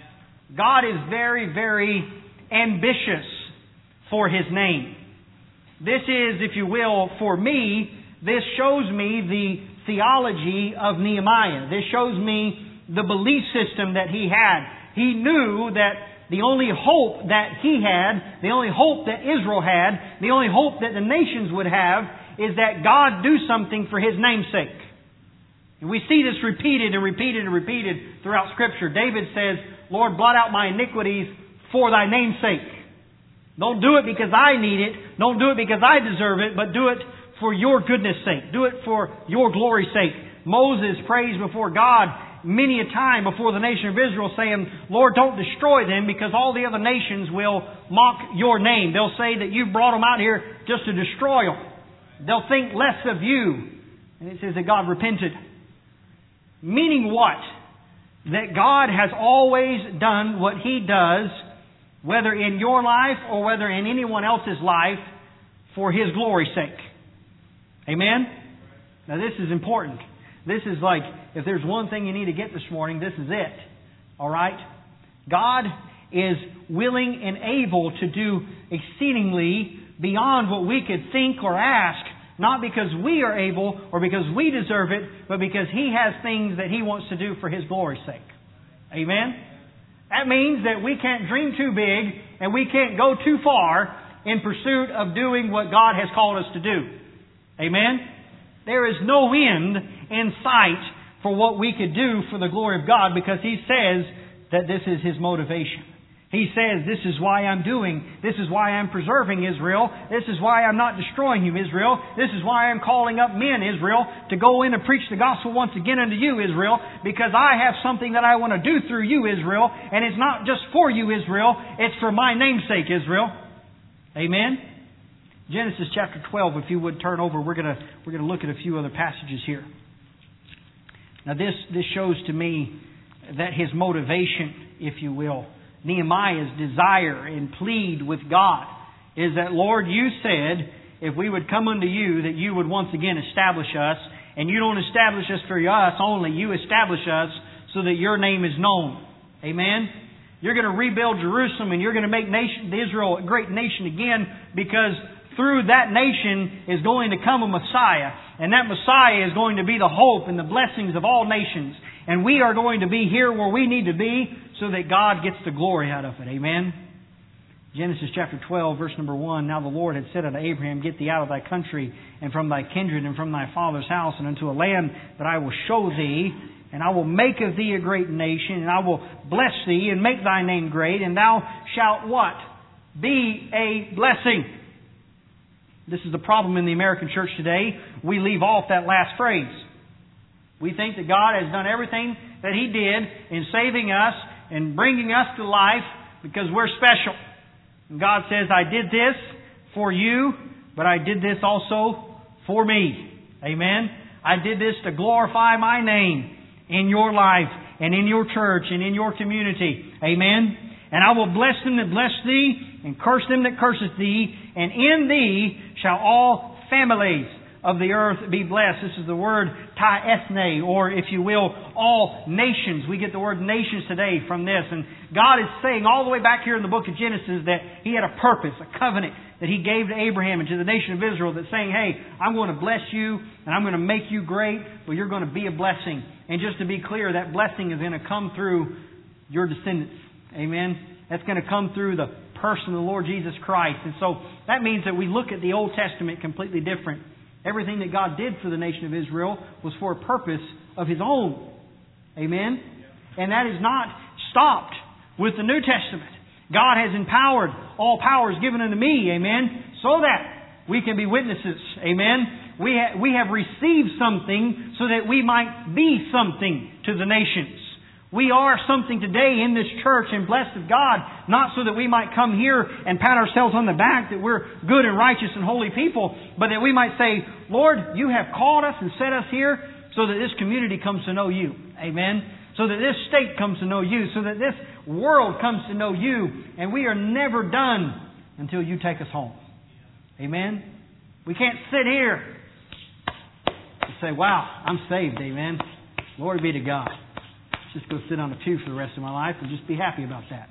God is very, very ambitious for His name. This is, if you will, for me, this shows me the theology of Nehemiah. This shows me the belief system that he had. He knew that the only hope that he had, the only hope that Israel had, the only hope that the nations would have, is that God do something for His name's sake. And we see this repeated and repeated and repeated throughout Scripture. David says, Lord, blot out my iniquities for Thy name's sake. Don't do it because I need it. Don't do it because I deserve it, but do it for Your goodness' sake. Do it for Your glory's sake. Moses prays before God many a time before the nation of Israel, saying, Lord, don't destroy them, because all the other nations will mock Your name. They'll say that You brought them out here just to destroy them. They'll think less of You. And it says that God repented. Meaning what? That God has always done what He does, whether in your life or whether in anyone else's life, for His glory's sake. Amen? Now this is important. This is like, if there's one thing you need to get this morning, this is it. Alright? God is willing and able to do exceedingly beyond what we could think or ask, not because we are able or because we deserve it, but because He has things that He wants to do for His glory's sake. Amen? That means that we can't dream too big and we can't go too far in pursuit of doing what God has called us to do. Amen? There is no end in sight for what we could do for the glory of God, because He says that this is His motivation. He says, this is why I'm doing, this is why I'm preserving Israel, this is why I'm not destroying you, Israel, this is why I'm calling up men, Israel, to go in and preach the gospel once again unto you, Israel, because I have something that I want to do through you, Israel, and it's not just for you, Israel, it's for my name's sake, Israel. Amen? Genesis chapter twelve, if you would turn over, we're going to we're going to look at a few other passages here. Now this, this shows to me that his motivation, if you will, Nehemiah's desire and plead with God is that, Lord, you said if we would come unto you that you would once again establish us, and you don't establish us for us only, you establish us so that your name is known. Amen? You're going to rebuild Jerusalem, and you're going to make nation, Israel a great nation again, because through that nation is going to come a Messiah, and that Messiah is going to be the hope and the blessings of all nations. And we are going to be here where we need to be so that God gets the glory out of it. Amen? Genesis chapter twelve, verse number one. Now the Lord had said unto Abraham, Get thee out of thy country, and from thy kindred, and from thy father's house, and unto a land that I will show thee. And I will make of thee a great nation, and I will bless thee, and make thy name great, and thou shalt what? Be a blessing. This is the problem in the American church today. We leave off that last phrase. We think that God has done everything that He did in saving us and bringing us to life because we're special. And God says, I did this for you, but I did this also for me. Amen? I did this to glorify my name in your life and in your church and in your community. Amen? And I will bless them that bless thee, and curse them that curseth thee, and in thee shall all families of the earth be blessed. This is the word ta ethne, or if you will, all nations. We get the word nations today from this. And God is saying all the way back here in the book of Genesis that He had a purpose, a covenant that He gave to Abraham and to the nation of Israel, that's saying, hey, I'm going to bless you and I'm going to make you great, but you're going to be a blessing. And just to be clear, that blessing is going to come through your descendants. Amen? That's going to come through the person of the Lord Jesus Christ. And so that means that we look at the Old Testament completely different. Everything that God did for the nation of Israel was for a purpose of His own. Amen? And that is not stopped with the New Testament. God has empowered all powers given unto me. Amen? So that we can be witnesses. Amen? We, ha- we have received something so that we might be something to the nations. We are something today in this church and blessed of God, not so that we might come here and pat ourselves on the back that we're good and righteous and holy people, but that we might say, Lord, you have called us and set us here so that this community comes to know you. Amen? So that this state comes to know you, so that this world comes to know you, and we are never done until you take us home. Amen? We can't sit here and say, wow, I'm saved. Amen? Glory be to God. Just go sit on a pew for the rest of my life and just be happy about that.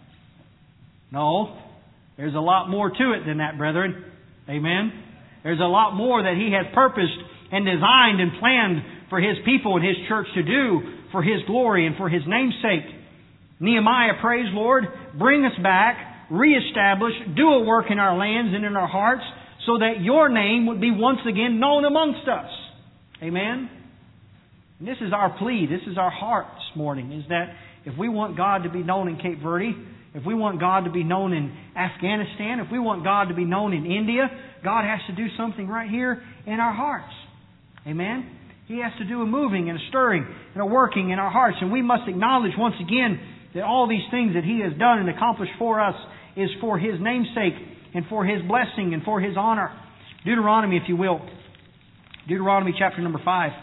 No. There's a lot more to it than that, brethren. Amen? There's a lot more that He has purposed and designed and planned for His people and His church to do for His glory and for His name's sake. Nehemiah prays, Lord, bring us back, reestablish, do a work in our lands and in our hearts so that your name would be once again known amongst us. Amen? And this is our plea, this is our heart this morning, is that if we want God to be known in Cape Verde, if we want God to be known in Afghanistan, if we want God to be known in India, God has to do something right here in our hearts. Amen? He has to do a moving and a stirring and a working in our hearts. And we must acknowledge once again that all these things that He has done and accomplished for us is for His name's sake and for His blessing and for His honor. Deuteronomy, if you will. Deuteronomy chapter number five.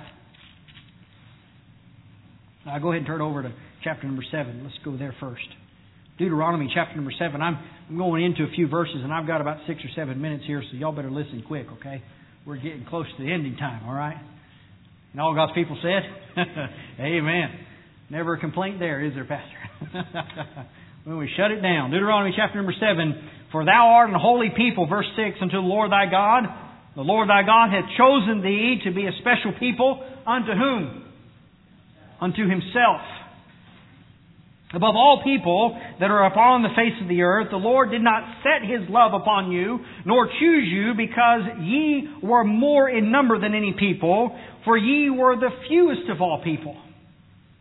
I'll go ahead and turn over to chapter number seven. Let's go there first. Deuteronomy chapter number seven. I'm, I'm going into a few verses, and I've got about six or seven minutes here, so y'all better listen quick, okay? We're getting close to the ending time, all right? And all God's people said, amen. Never a complaint there, is there, Pastor? When we shut it down. Deuteronomy chapter number seven. For thou art an holy people, verse six, unto the Lord thy God. The Lord thy God hath chosen thee to be a special people unto whom? Unto Himself. Above all people that are upon the face of the earth, the Lord did not set His love upon you, nor choose you, because ye were more in number than any people, for ye were the fewest of all people.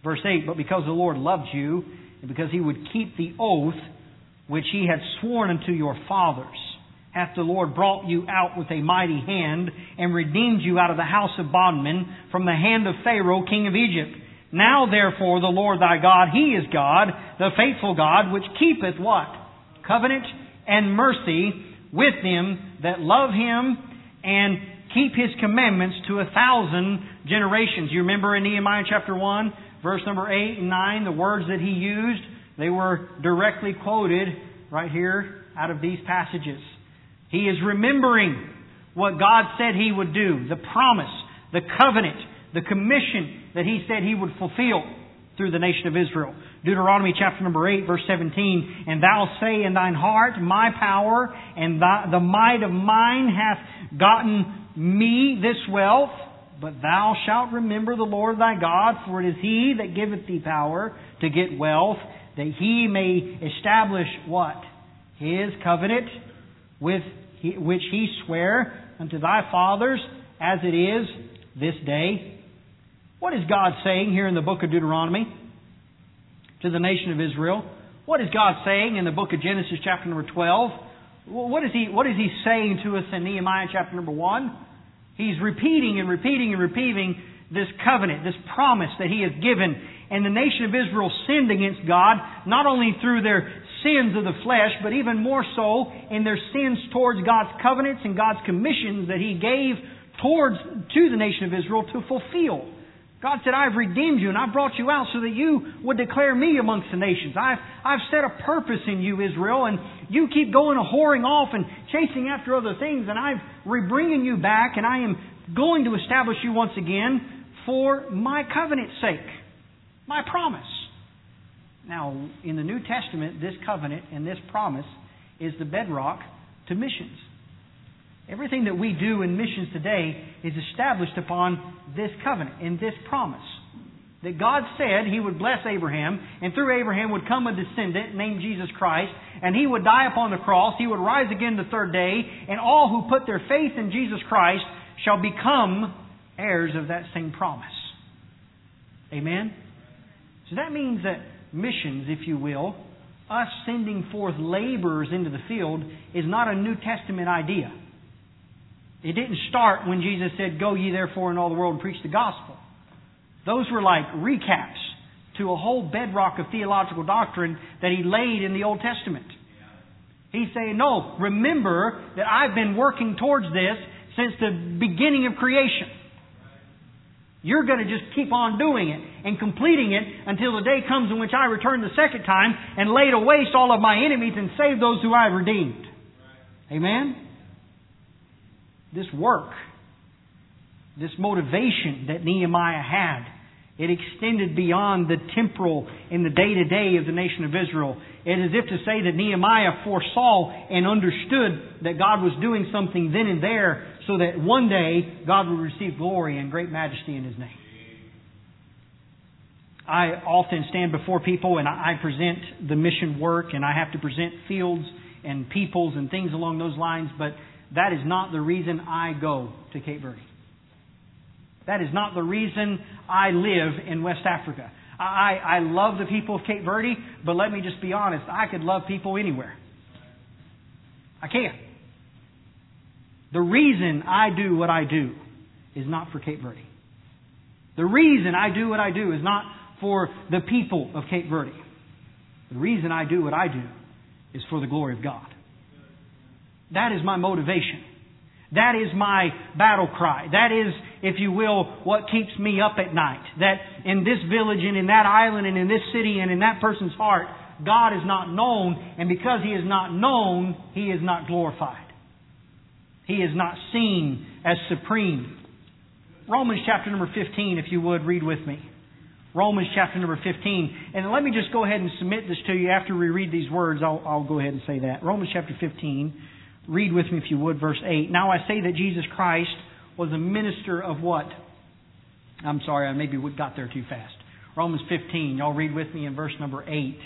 Verse eight, but because the Lord loved you, and because He would keep the oath which He had sworn unto your fathers, hath the Lord brought you out with a mighty hand, and redeemed you out of the house of bondmen, from the hand of Pharaoh king of Egypt. Now therefore the Lord thy God, He is God, the faithful God, which keepeth what? Covenant and mercy with them that love Him, and keep His commandments to a thousand generations. You remember in Nehemiah chapter one, verse number eight and nine, the words that he used, they were directly quoted right here out of these passages. He is remembering what God said He would do, the promise, the covenant, the commission that He said He would fulfill through the nation of Israel. Deuteronomy chapter number eight, verse seventeen, and thou say in thine heart, my power and thy, the might of mine hath gotten me this wealth, but thou shalt remember the Lord thy God, for it is He that giveth thee power to get wealth, that He may establish what? His covenant, with which He sware unto thy fathers, as it is this day. What is God saying here in the book of Deuteronomy to the nation of Israel? What is God saying in the book of Genesis chapter number twelve? What is He, what is He saying to us in Nehemiah chapter number one? He's repeating and repeating and repeating this covenant, this promise that He has given. And the nation of Israel sinned against God, not only through their sins of the flesh, but even more so in their sins towards God's covenants and God's commissions that He gave towards to the nation of Israel to fulfill. God said, I've redeemed you and I've brought you out so that you would declare me amongst the nations. I've, I've set a purpose in you, Israel, and you keep going a whoring off and chasing after other things, and I've re-bringing you back, and I am going to establish you once again for my covenant's sake, my promise. Now, in the New Testament, this covenant and this promise is the bedrock to missions. Everything that we do in missions today is established upon this covenant and this promise. That God said He would bless Abraham, and through Abraham would come a descendant named Jesus Christ, and He would die upon the cross, He would rise again the third day, and all who put their faith in Jesus Christ shall become heirs of that same promise. Amen? So that means that missions, if you will, us sending forth laborers into the field, is not a New Testament idea. It didn't start when Jesus said, go ye therefore in all the world and preach the gospel. Those were like recaps to a whole bedrock of theological doctrine that He laid in the Old Testament. He's saying, no, remember that I've been working towards this since the beginning of creation. You're going to just keep on doing it and completing it until the day comes in which I return the second time and lay to waste all of my enemies and save those who I have redeemed. Amen? This work, this motivation that Nehemiah had, it extended beyond the temporal and the day-to-day of the nation of Israel. It is as if to say that Nehemiah foresaw and understood that God was doing something then and there so that one day God would receive glory and great majesty in His name. I often stand before people and I present the mission work, and I have to present fields and peoples and things along those lines, but that is not the reason I go to Cape Verde. That is not the reason I live in West Africa. I, I love the people of Cape Verde, but let me just be honest, I could love people anywhere. I can. The reason I do what I do is not for Cape Verde. The reason I do what I do is not for the people of Cape Verde. The reason I do what I do is for the glory of God. That is my motivation. That is my battle cry. That is, if you will, what keeps me up at night. That in this village and in that island and in this city and in that person's heart, God is not known. And because He is not known, He is not glorified. He is not seen as supreme. Romans chapter number fifteen, if you would, read with me. Romans chapter number fifteen. And let me just go ahead and submit this to you. After we read these words, I'll, I'll go ahead and say that. Romans chapter fifteen. Read with me, if you would, verse eight. Now I say that Jesus Christ was a minister of what? I'm sorry, I maybe got there too fast. Romans fifteen. Y'all read with me in verse number eight.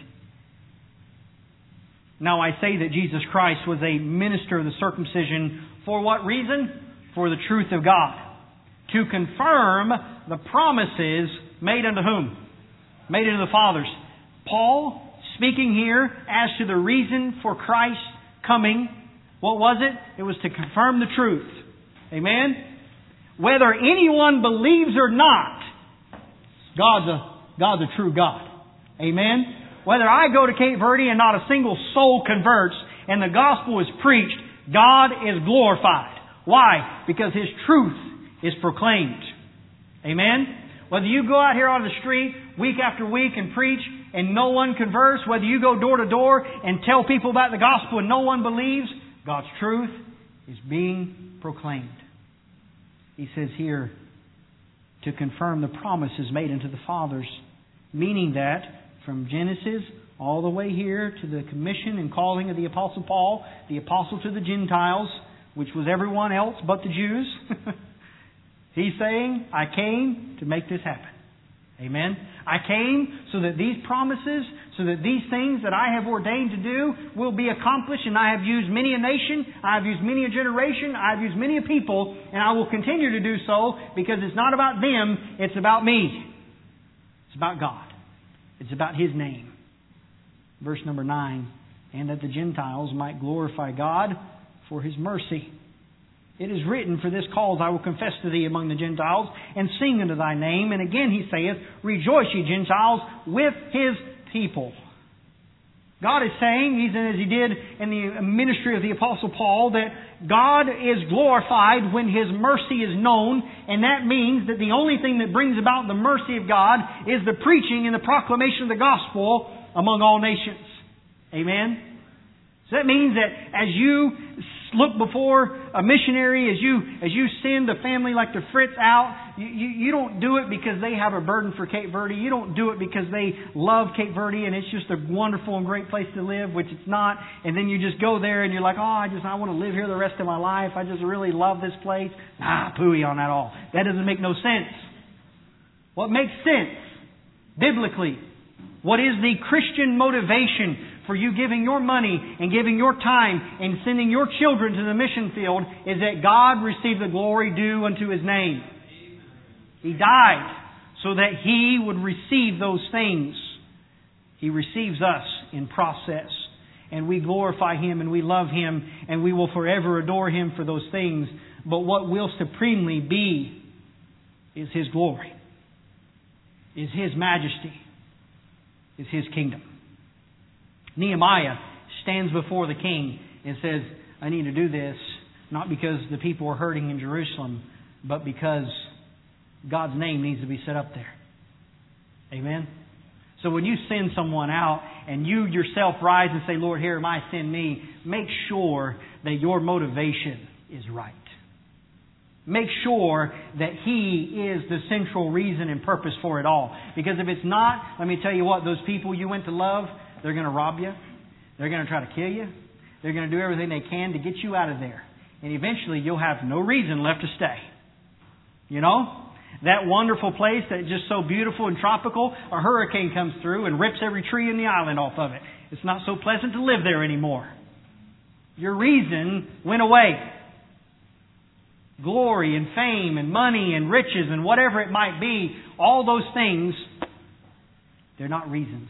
Now I say that Jesus Christ was a minister of the circumcision for what reason? For the truth of God. To confirm the promises made unto whom? made it to the fathers. Paul, speaking here as to the reason for Christ's coming, what was it? It was to confirm the truth. Amen? Whether anyone believes or not, God's a, God's a true God. Amen? Whether I go to Cape Verde and not a single soul converts and the gospel is preached, God is glorified. Why? Because His truth is proclaimed. Amen? Whether you go out here on the street week after week and preach and no one converts, whether you go door to door and tell people about the gospel and no one believes, God's truth is being proclaimed. He says here, to confirm the promises made unto the fathers, meaning that from Genesis all the way here to the commission and calling of the Apostle Paul, the Apostle to the Gentiles, which was everyone else but the Jews, He's saying, I came to make this happen. Amen? I came so that these promises, so that these things that I have ordained to do will be accomplished, and I have used many a nation, I have used many a generation, I have used many a people, and I will continue to do so because it's not about them, it's about me. It's about God. It's about His name. Verse number nine, and that the Gentiles might glorify God for His mercy. It is written, for this cause I will confess to thee among the Gentiles, and sing unto thy name. And again He saith, rejoice ye Gentiles with His people. God is saying, even as He did in the ministry of the Apostle Paul, that God is glorified when His mercy is known, and that means that the only thing that brings about the mercy of God is the preaching and the proclamation of the gospel among all nations. Amen? So that means that as you look before a missionary, as you as you send a family like the Fritz out, you, you, you don't do it because they have a burden for Cape Verde. You don't do it because they love Cape Verde and it's just a wonderful and great place to live, which it's not. And then you just go there and you're like, oh, I just I want to live here the rest of my life. I just really love this place. Ah, pooey on that all. That doesn't make no sense. What makes sense, biblically, what is the Christian motivation for you giving your money and giving your time and sending your children to the mission field is that God receive the glory due unto His name. He died so that He would receive those things. He receives us in process. And we glorify Him and we love Him and we will forever adore Him for those things. But what will supremely be is His glory, is His majesty, is His kingdom. Nehemiah stands before the king and says, I need to do this, not because the people are hurting in Jerusalem, but because God's name needs to be set up there. Amen? So when you send someone out and you yourself rise and say, Lord, here am I, send me, make sure that your motivation is right. Make sure that He is the central reason and purpose for it all. Because if it's not, let me tell you what, those people you went to love, they're going to rob you. They're going to try to kill you. They're going to do everything they can to get you out of there. And eventually you'll have no reason left to stay. You know? That wonderful place that's just so beautiful and tropical, a hurricane comes through and rips every tree in the island off of it. It's not so pleasant to live there anymore. Your reason went away. Glory and fame and money and riches and whatever it might be, all those things, they're not reasons.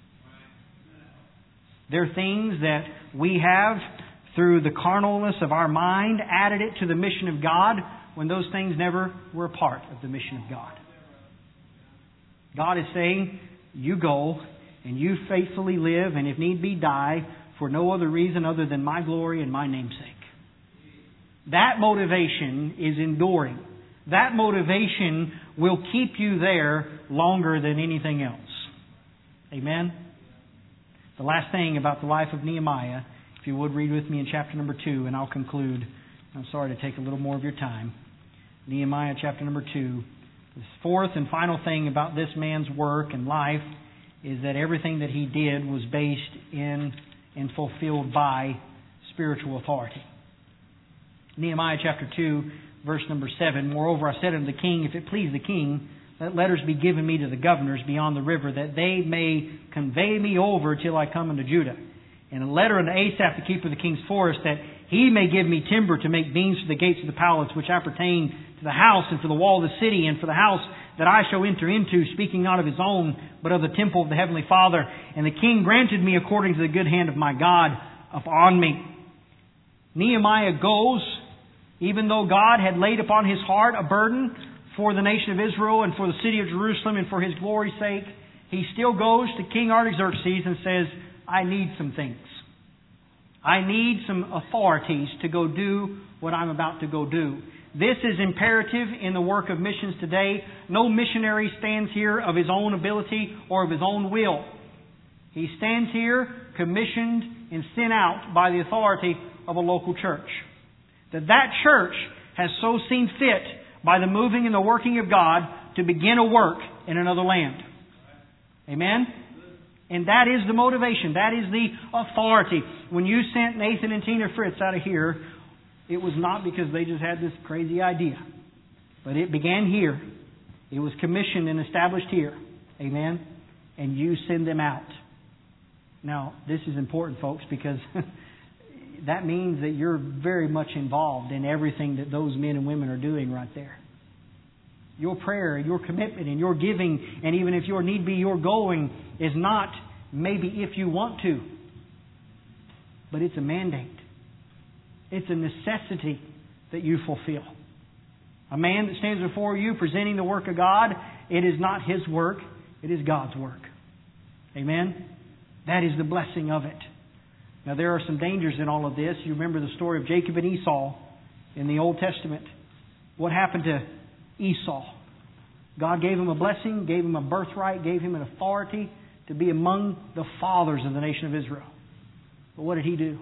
They're things that we have through the carnalness of our mind added it to the mission of God when those things never were a part of the mission of God. God is saying, you go and you faithfully live and if need be die for no other reason other than my glory and my namesake. That motivation is enduring. That motivation will keep you there longer than anything else. Amen? The last thing about the life of Nehemiah, if you would read with me in chapter number two, and I'll conclude. I'm sorry to take a little more of your time. Nehemiah chapter number two. The fourth and final thing about this man's work and life is that everything that he did was based in and fulfilled by spiritual authority. Nehemiah chapter two, verse number seven. Moreover, I said unto the king, if it please the king, let letters be given me to the governors beyond the river, that they may convey me over till I come unto Judah. And a letter unto Asaph, the keeper of the king's forest, that he may give me timber to make beams for the gates of the palace, which appertain to the house and for the wall of the city and for the house that I shall enter into, speaking not of his own, but of the temple of the heavenly Father. And the king granted me according to the good hand of my God upon me. Nehemiah goes, even though God had laid upon his heart a burden for the nation of Israel and for the city of Jerusalem and for His glory's sake, he still goes to King Artaxerxes and says, I need some things. I need some authorities to go do what I'm about to go do. This is imperative in the work of missions today. No missionary stands here of his own ability or of his own will. He stands here commissioned and sent out by the authority of a local church. That that church has so seen fit by the moving and the working of God to begin a work in another land. Amen? And that is the motivation. That is the authority. When you sent Nathan and Tina Fritz out of here, it was not because they just had this crazy idea. But it began here. It was commissioned and established here. Amen? And you send them out. Now, this is important, folks, because that means that you're very much involved in everything that those men and women are doing right there. Your prayer, your commitment, and your giving, and even if your need be, your going, is not maybe if you want to, but it's a mandate. It's a necessity that you fulfill. A man that stands before you presenting the work of God, it is not his work, it is God's work. Amen? That is the blessing of it. Now there are some dangers in all of this. You remember the story of Jacob and Esau in the Old Testament. What happened to Esau? God gave him a blessing, gave him a birthright, gave him an authority to be among the fathers of the nation of Israel. But what did he do?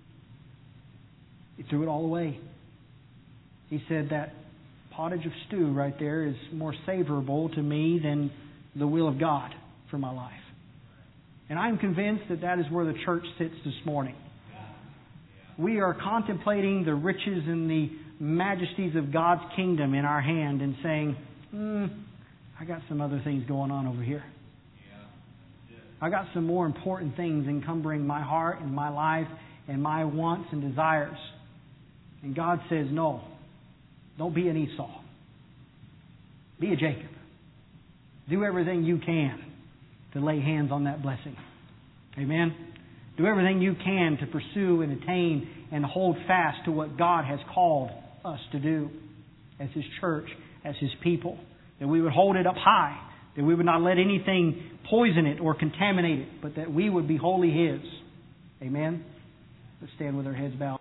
He threw it all away. He said, that pottage of stew right there is more savorable to me than the will of God for my life. And I'm convinced that that is where the church sits this morning. We are contemplating the riches and the majesties of God's kingdom in our hand and saying, hmm, I got some other things going on over here. I got some more important things encumbering my heart and my life and my wants and desires. And God says, no, don't be an Esau. Be a Jacob. Do everything you can to lay hands on that blessing. Amen? Do everything you can to pursue and attain and hold fast to what God has called us to do as His church, as His people. That we would hold it up high. That we would not let anything poison it or contaminate it, but that we would be wholly His. Amen? Let's stand with our heads bowed.